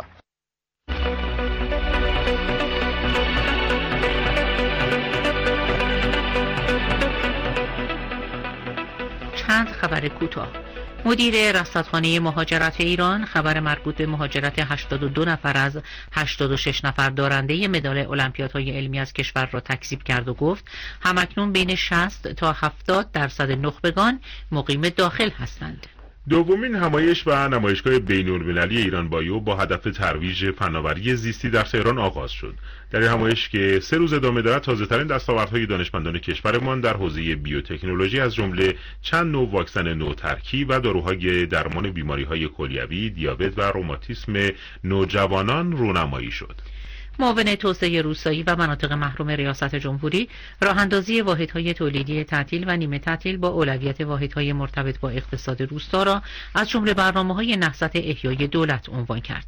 Speaker 8: چند خبر کوتاه. مدیر رصدخانه مهاجرت ایران خبر مربوط به مهاجرت هشتاد و دو نفر از هشتاد و شش نفر دارنده مدال المپیادهای علمی از کشور را تکذیب کرد و گفت همکنون بین شصت تا هفتاد درصد نخبگان مقیم داخل هستند.
Speaker 7: دومین همایش و نمایشگاه بین‌المللی ایران بایو با هدف ترویج فناوری زیستی در تهران آغاز شد. در این همایش که سه روز ادامه دارد، تازه‌ترین دستاوردهای دانشمندان کشورمان در حوزه بیوتکنولوژی از جمله چند نوع واکسن نوترکی و داروهای درمان بیماری‌های کلیوی، دیابت و روماتیسم نوجوانان رونمایی شد.
Speaker 8: معاون توسعه روستایی و مناطق محروم ریاست جمهوری راهاندازی واحدهای تولیدی تعطیل و نیمه تعطیل با اولویت واحدهای مرتبط با اقتصاد روستا را از جمله برنامه‌های نهضت احیای دولت عنوان کرد.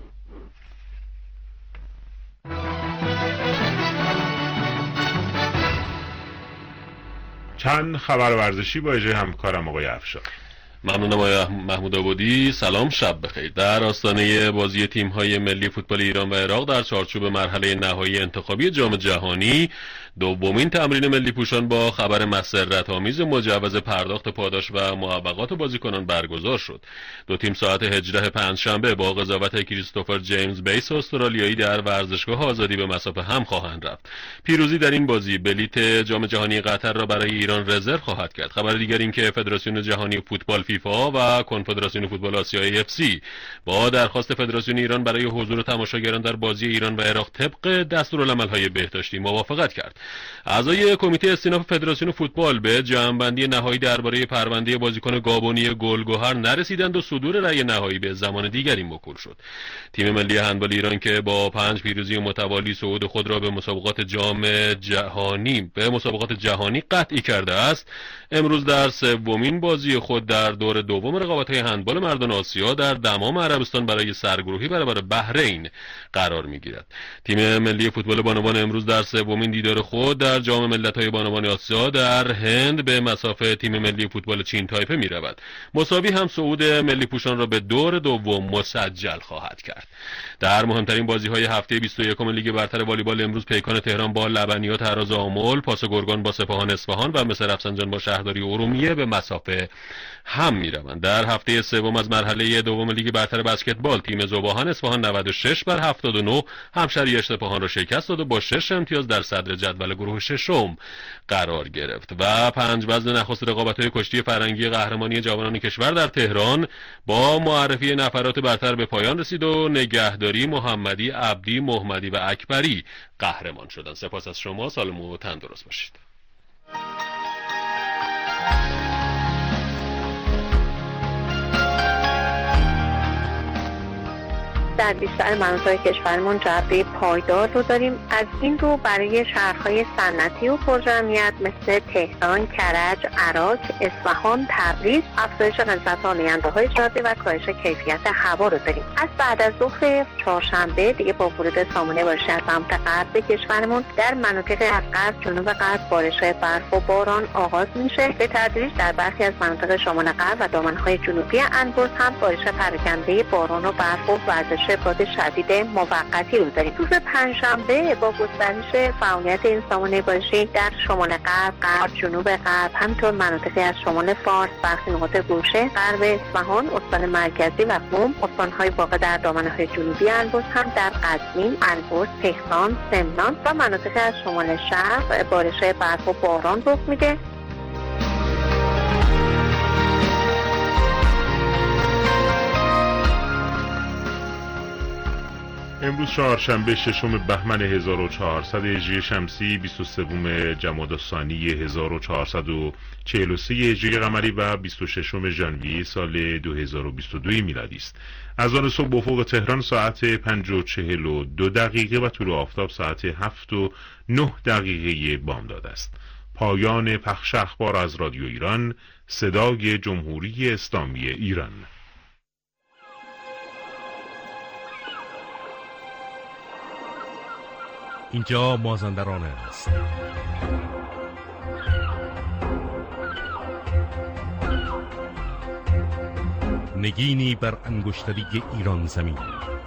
Speaker 7: چند خبر ورزشی با اجرای همکارم آقای افشار.
Speaker 1: ممنونم آقای محمود آبادی. سلام، شب بخیر. در آستانه بازی تیم‌های ملی فوتبال ایران و عراق در چارچوب مرحله نهایی انتخابی جام جهانی، دومین تمرین ملی پوشان با خبر مسرت‌آمیز مجوز پرداخت پاداش و موفقات بازیکنان برگزار شد. دو تیم ساعت هجده پنجشنبه با قضاوت کریستوفر جیمز بیس استرالیایی در ورزشگاه آزادی به مصاف هم خواهند رفت. پیروزی در این بازی بلیت جام جهانی قطر را برای ایران رزرو خواهد کرد. خبر دیگر این که فدراسیون جهانی فوتبال فیفا و کنفدراسیون فوتبال آسیایی اف سی با درخواست فدراسیون ایران برای حضور تماشاگران در بازی ایران و عراق طبق دستورالعمل‌های بهداشتی موافقت کرد. اعضای کمیته استیناف فدراسیون فوتبال به جمع‌بندی نهایی درباره پرونده بازیکن گابونی گلگهر نرسیدند و صدور رأی نهایی به زمان دیگری موکول شد. تیم ملی هندبال ایران که با پنج پیروزی متوالی صعود خود را به مسابقات جام جهانی به مسابقات جهانی قطعی کرده است، امروز در سومین بازی خود در دور دوم رقابت‌های هندبال مردان آسیا در دمام عربستان برای سرگروهی برابر بحرین قرار می‌گیرد. تیم ملی فوتبال بانوان امروز در سومین دیدار خود در جام ملت‌های بانوان آسیا در هند به مسافه تیم ملی فوتبال چین تایپه می‌رود. مساوی هم صعود ملی پوشان را به دور دوم مسجل خواهد کرد. در مهمترین بازی‌های هفته بیست و یکم لیگ برتر والیبال امروز پیکان تهران با لبنیات هراز آمل، پاس گرگان با سپاهان اصفهان و مس رفسنجان با شهرداری ارومیه به مسافه هم می‌روند. در هفته سوم از مرحله دوم لیگ برتر بسکتبال تیم ذوباهن اصفهان نود و شش بر هفتاد و نه همشهری اصفهان را شکست داد و با شش امتیاز در صدر جدول گروه ششم قرار گرفت. و پنج وزن نخست رقابت‌های کشتی فرنگی قهرمانی جوانان کشور در تهران با معرفی نفرات برتر به پایان رسید و نگهداری محمدی، عبدی، محمدی و اکبری قهرمان شدند. سپاس از شما، سالم و تندرست باشید.
Speaker 3: در بیشتر مناطق کشورمون جاده پایدار رو داریم. از این رو برای شهرهای صنعتی و پرجمعیت مثل تهران، کرج، عراق، اصفهان، تبریز افزایش قسمت آلاینده‌های جاده و کاهش کیفیت هوا رو داریم. از بعد از ظهر چهارشنبه دیگه با ورود سامانه بارشی از سمت غرب کشورمون در مناطق از غرب، جنوب غرب بارش برف و باران آغاز میشه. به تدریج در برخی از مناطق شمال غرب و دامنه‌های جنوبی انبرز هم بارش پراکنده باران و برف و ورزش باد شدید موقتی رو داریم. روز پنجشنبه با گسترش فعالیت این سامانه بارشی در شمال غرب، غرب، جنوب غرب، همینطور مناطقی از شمال فارس، برخی نقاط گوشه، غرب اصفهان، استان مرکزی و قم، استان‌های واقع در دامنه‌های جنوبی البرز هم در قزوین، البرز، تهران، سمنان و مناطقی از شمال شرق بارش برف و باران رخ میده.
Speaker 7: امروز چهارشنبه ششم بهمن هزار و چهارصد هجری شمسی، بیست و سوم جمادی الثانی هزار و چهارصد و چهل و سه هجری قمری و بیست و ششم ژانویه سال دو هزار و بیست و دو میلادی است. از آن صبح افق تهران ساعت پنج و چهل و دو دقیقه و طلوع آفتاب ساعت هفت و نه دقیقه بامداد است. پایان پخش اخبار از رادیو ایران، صدای جمهوری اسلامی ایران.
Speaker 23: اینجا مازندران است. نگینی بر انگشتری ایران زمین.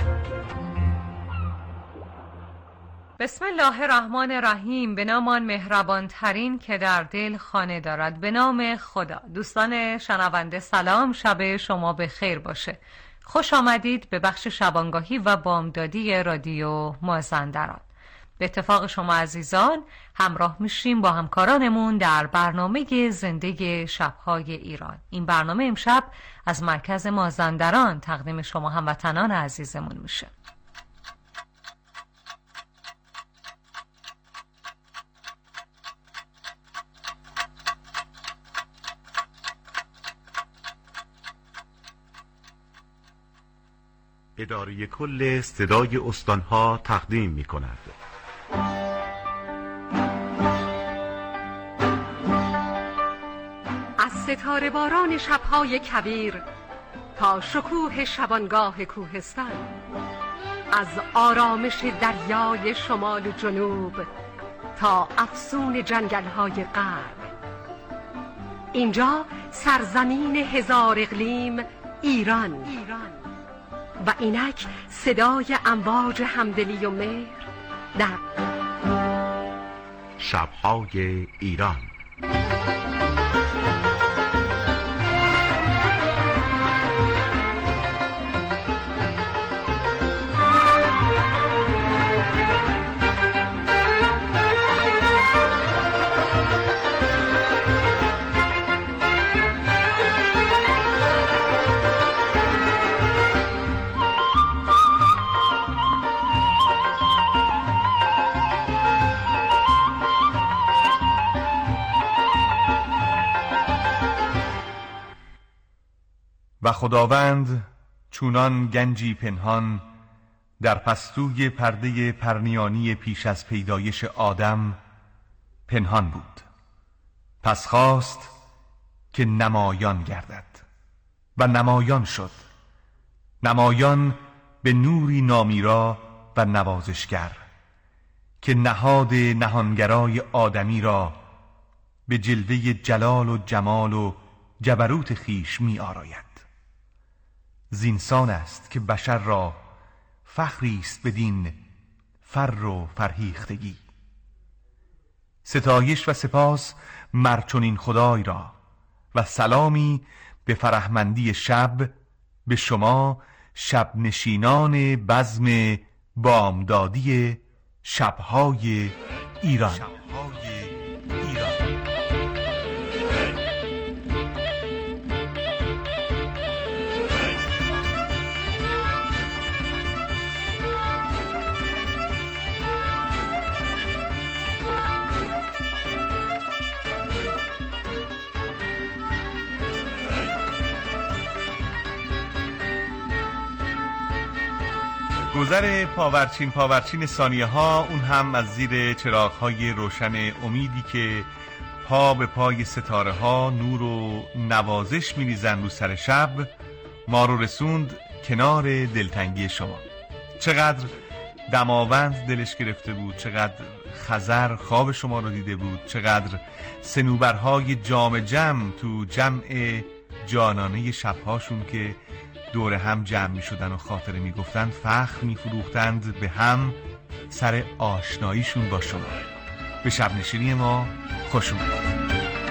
Speaker 24: بسم الله الرحمن الرحیم. به نام آن مهربان ترین که در دل خانه دارد، به نام خدا. دوستان شنونده سلام، شب شما به خیر باشه. خوش آمدید به بخش شبانگاهی و بامدادی رادیو مازندران. به اتفاق شما عزیزان همراه میشیم با همکارانمون در برنامه زنده شب‌های ایران. این برنامه امشب از مرکز مازندران تقدیم شما هموطنان عزیزمون میشه.
Speaker 2: اداره کل صدای استانها تقدیم می کند.
Speaker 4: از ستاره باران شبهای کویر تا شکوه شبانگاه کوهستان، از آرامش دریای شمال و جنوب تا افسون جنگل‌های غرب، اینجا سرزمین هزار اقلیم ایران, ایران. و اینک صدای امواج همدلی و مهر در
Speaker 2: شب‌های ایران.
Speaker 5: و خداوند چونان گنجی پنهان در پستوی پرده پرنیانی پیش از پیدایش آدم پنهان بود، پس خواست که نمایان گردد و نمایان شد، نمایان به نوری نامیرا و نوازشگر که نهاد نهانگرای آدمی را به جلوه جلال و جمال و جبروت خیش می آراید. زینسان است که بشر را فخری است بدین فر و فرهیختگی. ستایش و سپاس مر چنین خدای را و سلامی به فرحمندی شب به شما شب نشینان بزم بامدادی شب‌های ایران. گذر پاورچین پاورچین ثانیه ها، اون هم از زیر چراغ های روشن امیدی که پا به پای ستاره ها نور و نوازش می ریزن رو سر شب، ما رو رسوند کنار دلتنگی شما. چقدر دماوند دلش گرفته بود، چقدر خزر خواب شما رو دیده بود، چقدر صنوبرهای جام جم تو جمع جانانه شبهاشون که دور هم جمع می شدن و خاطره می گفتند فخر می فروختند به هم سر آشناییشون با شما. به شب نشینی ما خوش اومدید.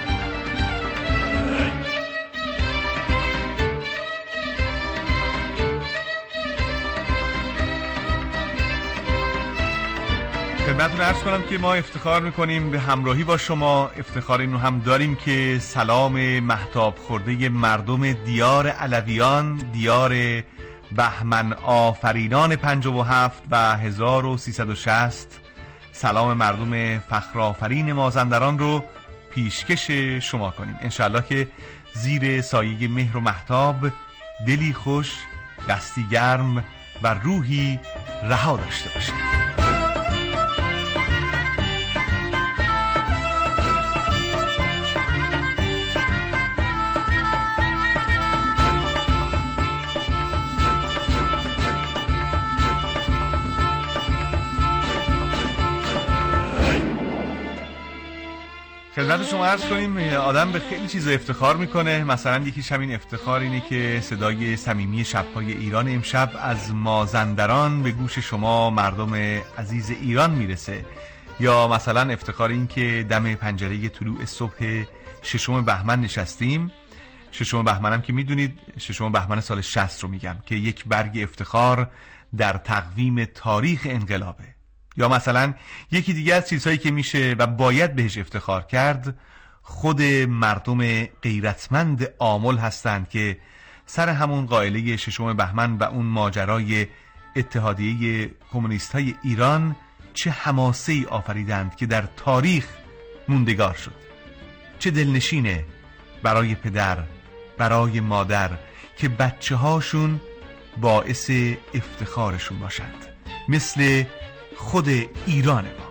Speaker 5: خدمتتون عرض کنم که ما افتخار میکنیم به همراهی با شما. افتخار اینو هم داریم که سلام مهتاب خورده مردم دیار علویان، دیار بهمن آفرینان پنجاه و هفت و هزار و سیصد و شصت، سلام مردم فخرآفرین مازندران رو پیشکش شما کنیم. انشالله که زیر سایه مهر و مهتاب دلی خوش، دستی گرم و روحی رها داشته باشید. خدمت شما عرض کنیم آدم به خیلی چیز افتخار میکنه. مثلا یکیش همین افتخار اینه که صدای صمیمی شب‌های ایران امشب از مازندران به گوش شما مردم عزیز ایران میرسه، یا مثلا افتخار این که دم پنجره طلوع صبح ششم بهمن نشستیم. ششم بهمن هم که میدونید ششم بهمن سال شصت رو میگم که یک برگ افتخار در تقویم تاریخ انقلابه. یا مثلا یکی دیگه از چیزهایی که میشه و باید بهش افتخار کرد خود مردم غیرتمند آمل هستند که سر همون قائله ششم بهمن و اون ماجرای اتحادیه کمونیست های ایران چه حماسه ای آفریدند که در تاریخ موندگار شد. چه دلنشینه برای پدر، برای مادر که بچه هاشون باعث افتخارشون باشند، مثل خود ایران ما.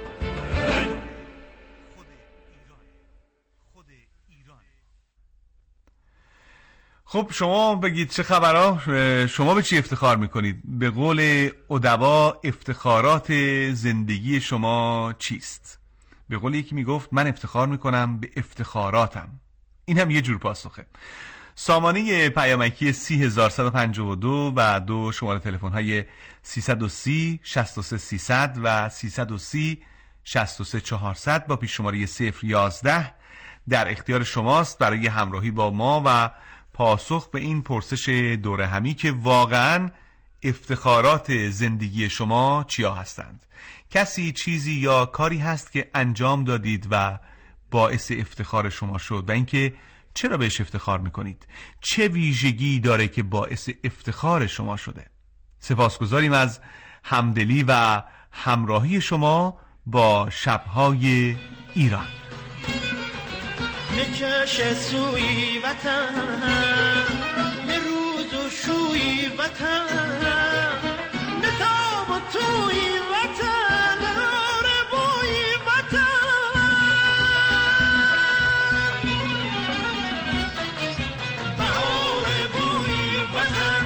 Speaker 5: خب شما بگید چه خبرها؟ شما به چی افتخار میکنید؟ به قول ادبا افتخارات زندگی شما چیست؟ به قول یکی میگفت من افتخار میکنم به افتخاراتم. این هم یه جور پاسخه. سامانه پیامکی سی هزار صد و پنجاه و دو و دو شماره تلفن های سیصد و سی شصت و سه سیصد و سیصد و سی شصت و سه چهارصد با پیش شماره صفر یازده در اختیار شماست برای همراهی با ما و پاسخ به این پرسش دوره همی که واقعاً افتخارات زندگی شما چیا هستند. کسی، چیزی یا کاری هست که انجام دادید و باعث افتخار شما شد و اینکه چرا بهش افتخار میکنید؟ چه ویژگی داره که باعث افتخار شما شده؟ سپاسگزاریم از همدلی و همراهی شما با شبهای ایران.
Speaker 6: میکشه سوی وطن به روز و شوی وطن به تاب و توی وطن آره بوی وطن بهار بوی وطن.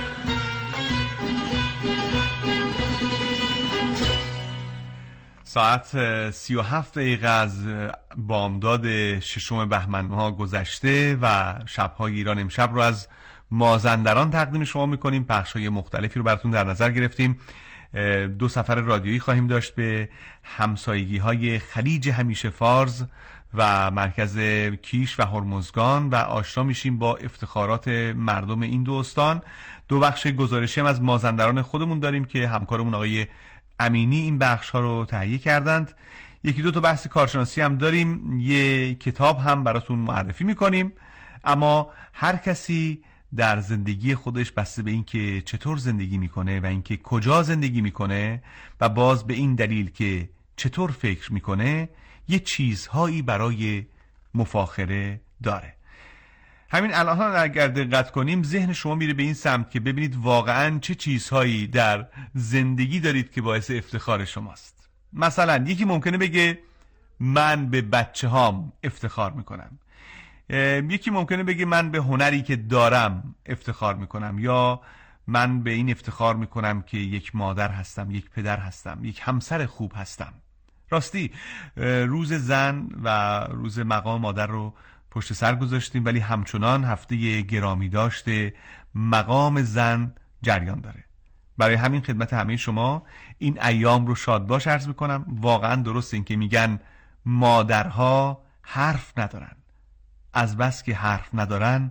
Speaker 5: ساعت سی و هفت دقیقه از بامداد ششم بهمن ها گذشته و شبهای ایران امشب رو از مازندران تقدیم شما میکنیم. پخش‌های مختلفی رو براتون در نظر گرفتیم. دو سفر رادیویی خواهیم داشت به همسایگی های خلیج همیشه فارس و مرکز کیش و هرمزگان و آشنا میشیم با افتخارات مردم این دو استان. دو بخش گزارشی هم از مازندران خودمون داریم که همکارمون آقای امینی این بخش ها رو تهیه کردند. یکی دو تا بحث کارشناسی هم داریم. یه کتاب هم براتون معرفی میکنیم. اما هر کسی در زندگی خودش بسته به اینکه چطور زندگی میکنه و اینکه کجا زندگی میکنه و باز به این دلیل که چطور فکر میکنه یه چیزهایی برای مفاخره داره. همین الان اگر دقت کنیم ذهن شما میره به این سمت که ببینید واقعا چه چیزهایی در زندگی دارید که باعث افتخار شماست. مثلا یکی ممکنه بگه من به بچه هام افتخار میکنم، یکی ممکنه بگه من به هنری که دارم افتخار میکنم، یا من به این افتخار میکنم که یک مادر هستم، یک پدر هستم، یک همسر خوب هستم. راستی روز زن و روز مقام مادر رو پشت سر گذاشتیم ولی همچنان هفته گرامی داشته مقام زن جریان داره. برای همین خدمت همه شما این ایام رو شاد باش عرض میکنم. واقعا درست این که میگن مادرها حرف ندارن، از بس که حرف ندارن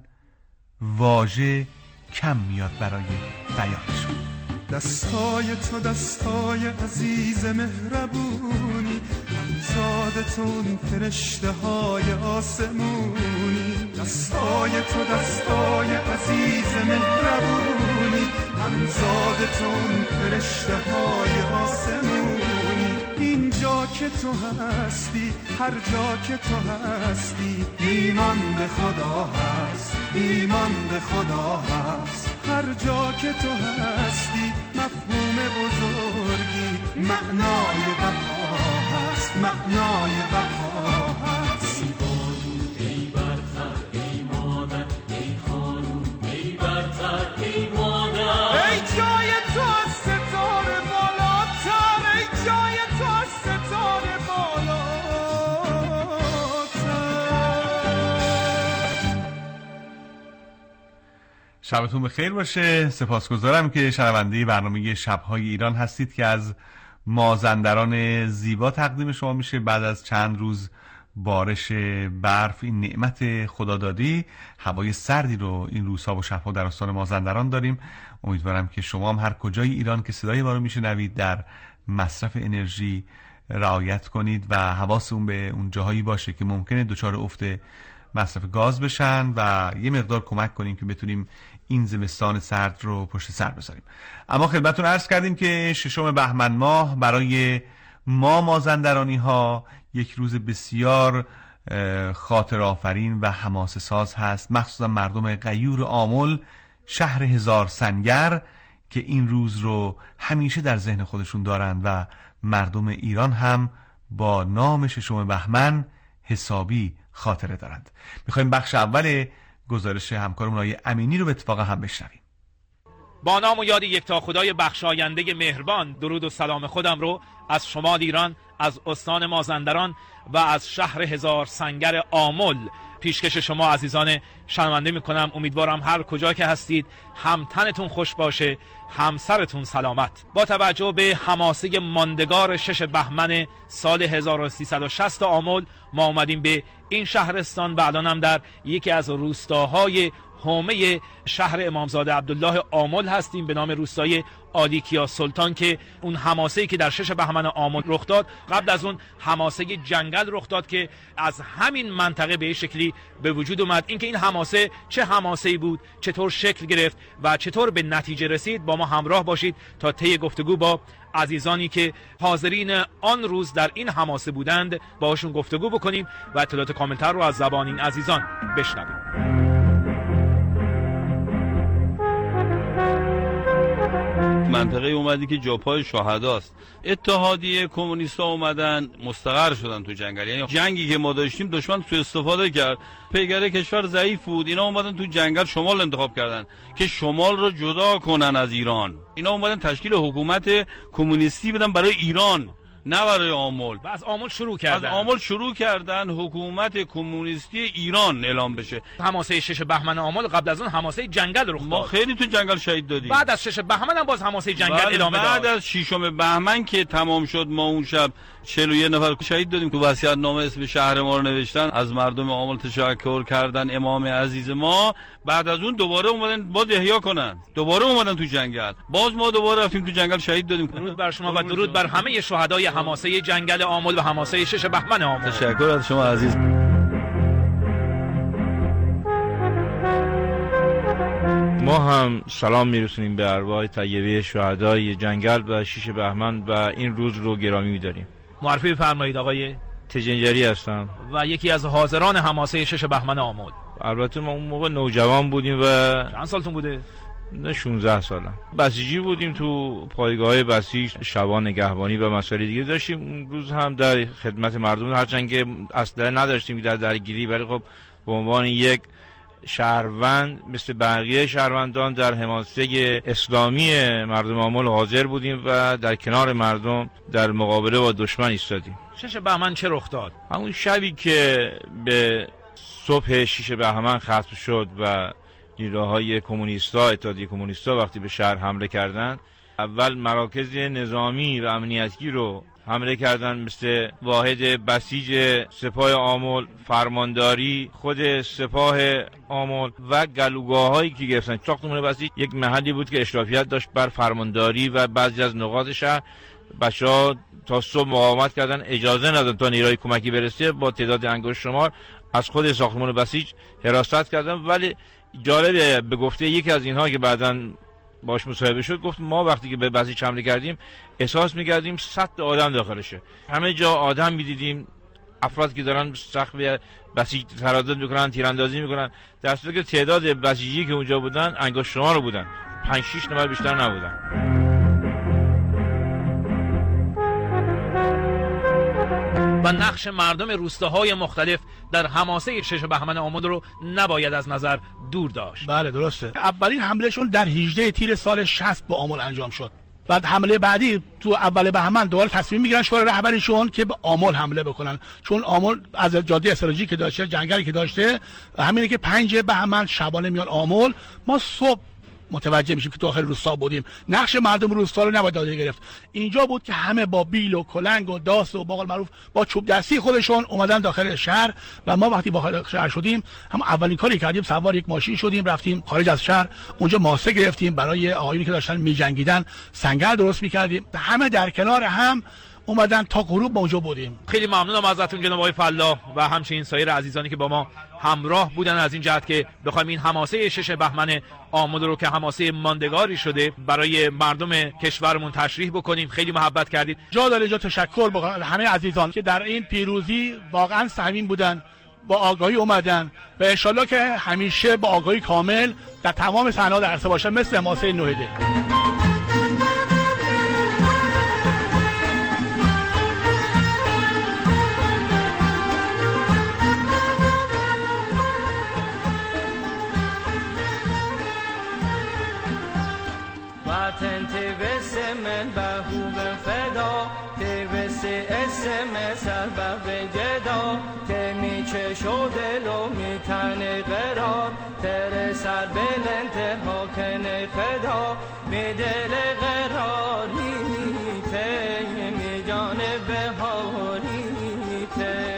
Speaker 5: واژه کم میاد برای بیانشون.
Speaker 9: دستای تو دستای عزیز مهربونی، همزادتون فرشته های آسمونی. دستای تو دستای عزیز مهربونی، همزادتون فرشته های آسمونی. اینجا که تو هستی، هر جا که تو هستی، ایمان به خدا هست، ایمان به خدا هست. هر جا که تو هستی مفهوم بزرگی، معنای بقا هست، معنای بقا هست. ای بادون ای برتر ای مادر، ای خانوم ای برتر ای مادر. ای جای تو از ستاره بالاتر، ای جای تو از ستاره بالاتر.
Speaker 5: شبتون بخیر باشه. سپاسگزارم که شنونده برنامه شبهای ایران هستید که از مازندران زیبا تقدیم شما میشه بعد از چند روز بارش برف. این نعمت خدادادی، هوای سردی رو این روزها و شبها در استان مازندران داریم. امیدوارم که شما هم هر کجای ایران که صدای ما رو میشنوید در مصرف انرژی رعایت کنید و حواستون به اون جاهایی باشه که ممکنه دچار افت مصرف گاز بشن و یه مقدار کمک کنیم که بتونیم این زمستان سرد رو پشت سر بذاریم. اما خدمتتون عرض کردیم که ششم بهمن ماه برای ما مازندرانی ها یک روز بسیار خاطر آفرین و حماسه ساز هست، مخصوصا مردم غیور آمل، شهر هزار سنگر، که این روز رو همیشه در ذهن خودشون دارن و مردم ایران هم با نام ششم بهمن حسابی خاطره دارند. میخوایم بخش اول گزارش همکارمون آقای امینی رو به اتفاق هم بشنویم.
Speaker 12: با نام و یاد یکتا خدای بخشاینده مهربان، درود و سلام خودم رو از شمال ایران، از استان مازندران و از شهر هزار سنگر آمل پیشکش شما عزیزان شنونده میکنم. امیدوارم هر کجا که هستید هم تنتون خوش باشه، هم سرتون سلامت. با توجه به حماسه ماندگار شش بهمن سال هزار و سیصد و شصت آمل، ما اومدیم به این شهرستان و الانم در یکی از روستاهای حومه شهر امامزاده عبدالله آمل هستیم به نام روستای آلیکیا سلطان، که اون حماسه‌ای که در شش بهمن آمل رخ داد قبل از اون حماسه جنگل رخ داد که از همین منطقه به شکلی به وجود اومد. اینکه این حماسه چه حماسه‌ای بود، چطور شکل گرفت و چطور به نتیجه رسید، با ما همراه باشید تا طی گفتگو با عزیزانی که حاضرین آن روز در این حماسه بودند باهاشون گفتگو بکنیم و اطلاعات کاملتر رو از زبان این عزیزان بشنویم.
Speaker 13: منطقه اومدی که جاپای شهداست. اتحادیه کمونیستا اومدن مستقر شدن تو جنگل، یعنی جنگی که ما داشتیم دشمن سوء استفاده کرد، پیگره کشور ضعیف بود، اینا اومدن تو جنگل شمال انتخاب کردن که شمال رو جدا کنن از ایران. اینا اومدن تشکیل حکومت کمونیستی بدن برای ایران، نه برای آمل.
Speaker 12: و از آمل شروع کردن
Speaker 13: از آمل شروع کردن حکومت کمونیستی ایران اعلام بشه.
Speaker 12: حماسه شش بهمن آمل قبل از اون حماسه جنگل رخ داد.
Speaker 13: ما خیلی تو جنگل شهید دادیم.
Speaker 12: بعد از شش بهمن هم باز حماسه جنگل ادامه داد.
Speaker 13: بعد از ششم بهمن که تمام شد ما اون شب چهل و یک نفر شهید دادیم. تو وصیت‌نامه اسم شهر ما رو نوشتن، از مردم آمل تشکر کردن امام عزیز ما. بعد از اون دوباره اومدن باز احیا کنن، دوباره اومدن تو جنگل، باز ما دوباره رفتیم تو جنگل شهید دادیم.
Speaker 12: درود بر شما و درود بر همه شهدای حماسه جنگل آمل و حماسه شش بهمن آمل.
Speaker 13: تشکر از شما عزیز.
Speaker 14: ما هم سلام میرسونیم به ارواح طیبه شهدای جنگل و شش بهمن و این روز رو گرامی می‌داریم.
Speaker 12: معرفی بفرمایید. آقای
Speaker 14: تجنجری هستم
Speaker 12: و یکی از حاضران حماسه شش بهمن آمل.
Speaker 14: البته ما اون موقع نوجوان بودیم و
Speaker 12: چند سالتون بوده؟
Speaker 14: نه شانزده سالم. بسیجی بودیم، تو پایگاه بسیج شبان نگهبانی و مسائل دیگه داشتیم. اون روز هم در خدمت مردم، هرچند که اصلا نداشتیم در درگیری، ولی خب به عنوان یک شهروند مثل بقیه شهروندان در حماسه اسلامی مردم آمل حاضر بودیم و در کنار مردم در مقابله با دشمن ایستادیم.
Speaker 12: شش بهمن چه رخ داد؟
Speaker 14: همون شبی که به صبح شش بهمن ختم شد و نیروهای کمونیستا، اتحادیه کمونیستا وقتی به شهر حمله کردند، اول مراکز نظامی و امنیتی رو حمله کردن، مثل واحد بسیج سپاه آمل، فرمانداری خود سپاه آمل و گلوگاه‌هایی که گرفتن. ساختمان بسیج یک محلی بود که اشرافیت داشت بر فرمانداری و بعضی از نقاط شهر. بچه‌ها تا صبح مقاومت کردن، اجازه ندادن تا نیروی کمکی برسه. با تعداد انگشت شمار از خود ساختمان بسیج حراست کردن. ولی جالبه، به گفته یکی از اینها که بعداً باش مصاحبه شد، گفت ما وقتی که به بسیج حمله کردیم احساس می‌کردیم صد آدم داخلشه، همه جا آدم می‌دیدیم، افراد که دارن سقف بسیج ترازد می‌کنن، تیراندازی می‌کنن، در صورتی که تعداد بسیجی که اونجا بودن انگشت شمار بودن، پنج شش نفر بیشتر نبودن.
Speaker 12: و نقش مردم روستاهای مختلف در حماسه شش بهمن آمل رو نباید از نظر دور داشت.
Speaker 15: بله درسته. اولین حملهشون در هجده تیر سال شصت به آمل انجام شد. بعد حمله بعدی تو اول بهمن دوباره تصمیم میگیرن شورای رهبریشون که به آمل حمله بکنن، چون آمل از جاده استراتژیکی که داشته، جنگلی که داشته، همینه که پنج بهمن شبانه میان آمل. ما صبح متوجه میشیم که داخل روستا بودیم. نقش مردم روستا رو نباید نادیده گرفت. اینجا بود که همه با بیل و کلنگ و داس و باقل معروف با چوب دستی خودشون اومدن داخل شهر و ما وقتی داخل شهر شدیم هم اولین کاری کردیم سوار یک ماشین شدیم رفتیم خارج از شهر. اونجا ماسه گرفتیم برای آقایونی که داشتن میجنگیدن، سنگر درست میکردیم، همه در کنار هم اومدن تا غروب ما اونجا بودیم.
Speaker 12: خیلی ممنونم ازتون جناب آقای فلاح و همچنین سایر عزیزانی که با ما همراه بودن از این جهت که بخوایم این حماسه شش بهمن آمل رو که حماسه ماندگاری شده برای مردم کشورمون تشریح بکنیم. خیلی محبت کردید.
Speaker 15: جا داره اینجا تشکر بکنم همه عزیزان که در این پیروزی واقعا سهمین بودن، با آگاهی اومدن و انشالله که همیشه با آگاهی کامل در تمام صحنه‌ها در عرصه باشن مثل حماسه نوهده.
Speaker 6: وطن تیوست من بهوب فدا تیوست اسم سر به جدا تمیچه شده لو میتن قرار تر سر بلند حاکن فدا می دل قراری ته می جان بهاری ته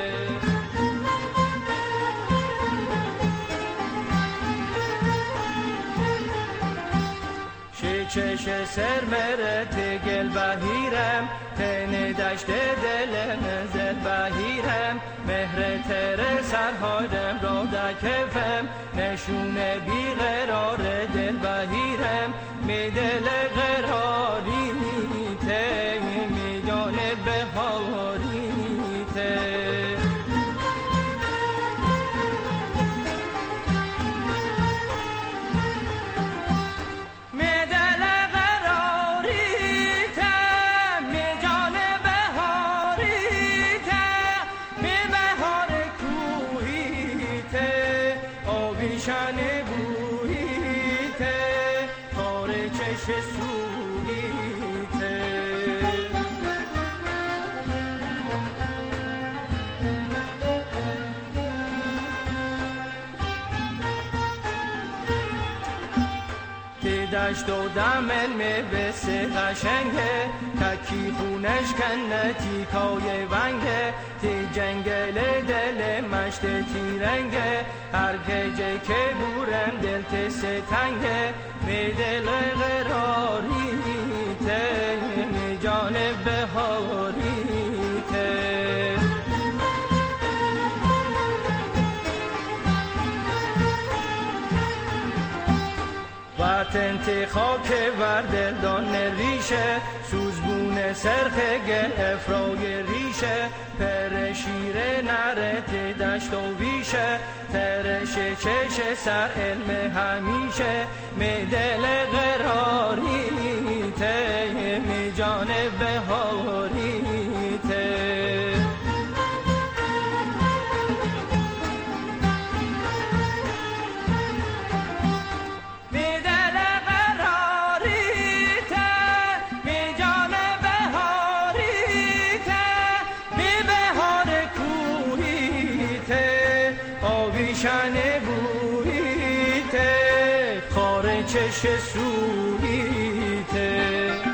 Speaker 6: چش سر مرت گل بهیرم تن دشت دل نزل بهیرم مهر تر سرهادم را دکفم نشون بی قرار دل بهیرم می دل قراری ته می جان بهاری ته دشت و دمن می بسه قشنگه تکی خونش کنه تیکای ونگه تی جنگل دل مشت تیرنگه هر گجه که بورم دل تسه تنگه می دل قراری ته می جان بهاری ته وطن تی خاک وردل دان ریشه سوزبون سرخ گل افرای ریشه پر شیر نرت دشت و بیشه ترش چش سر علم همیشه می دل قراری ته می جان بهاری ته چش سویته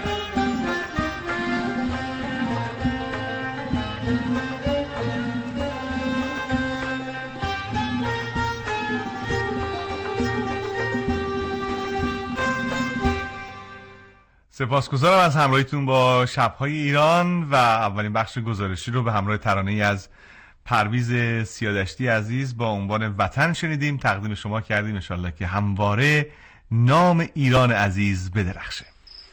Speaker 5: سپاسگزارم از همراهیتون با شب‌های ایران و اولین بخش گزارشی رو به همراه ترانه‌ای از پرویز سیادشتی عزیز با عنوان وطن شنیدیم. تقدیم شما کردیم انشالله که همواره نام ایران عزیز بدرخشه.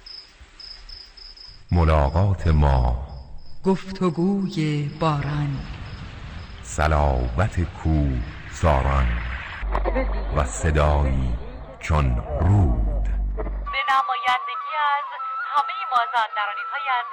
Speaker 10: ملاقات ما
Speaker 4: گفتگوی باران
Speaker 10: صلابت کوه ساران و صدایی چون رود
Speaker 4: به نمایندگی از همه مازندرانی های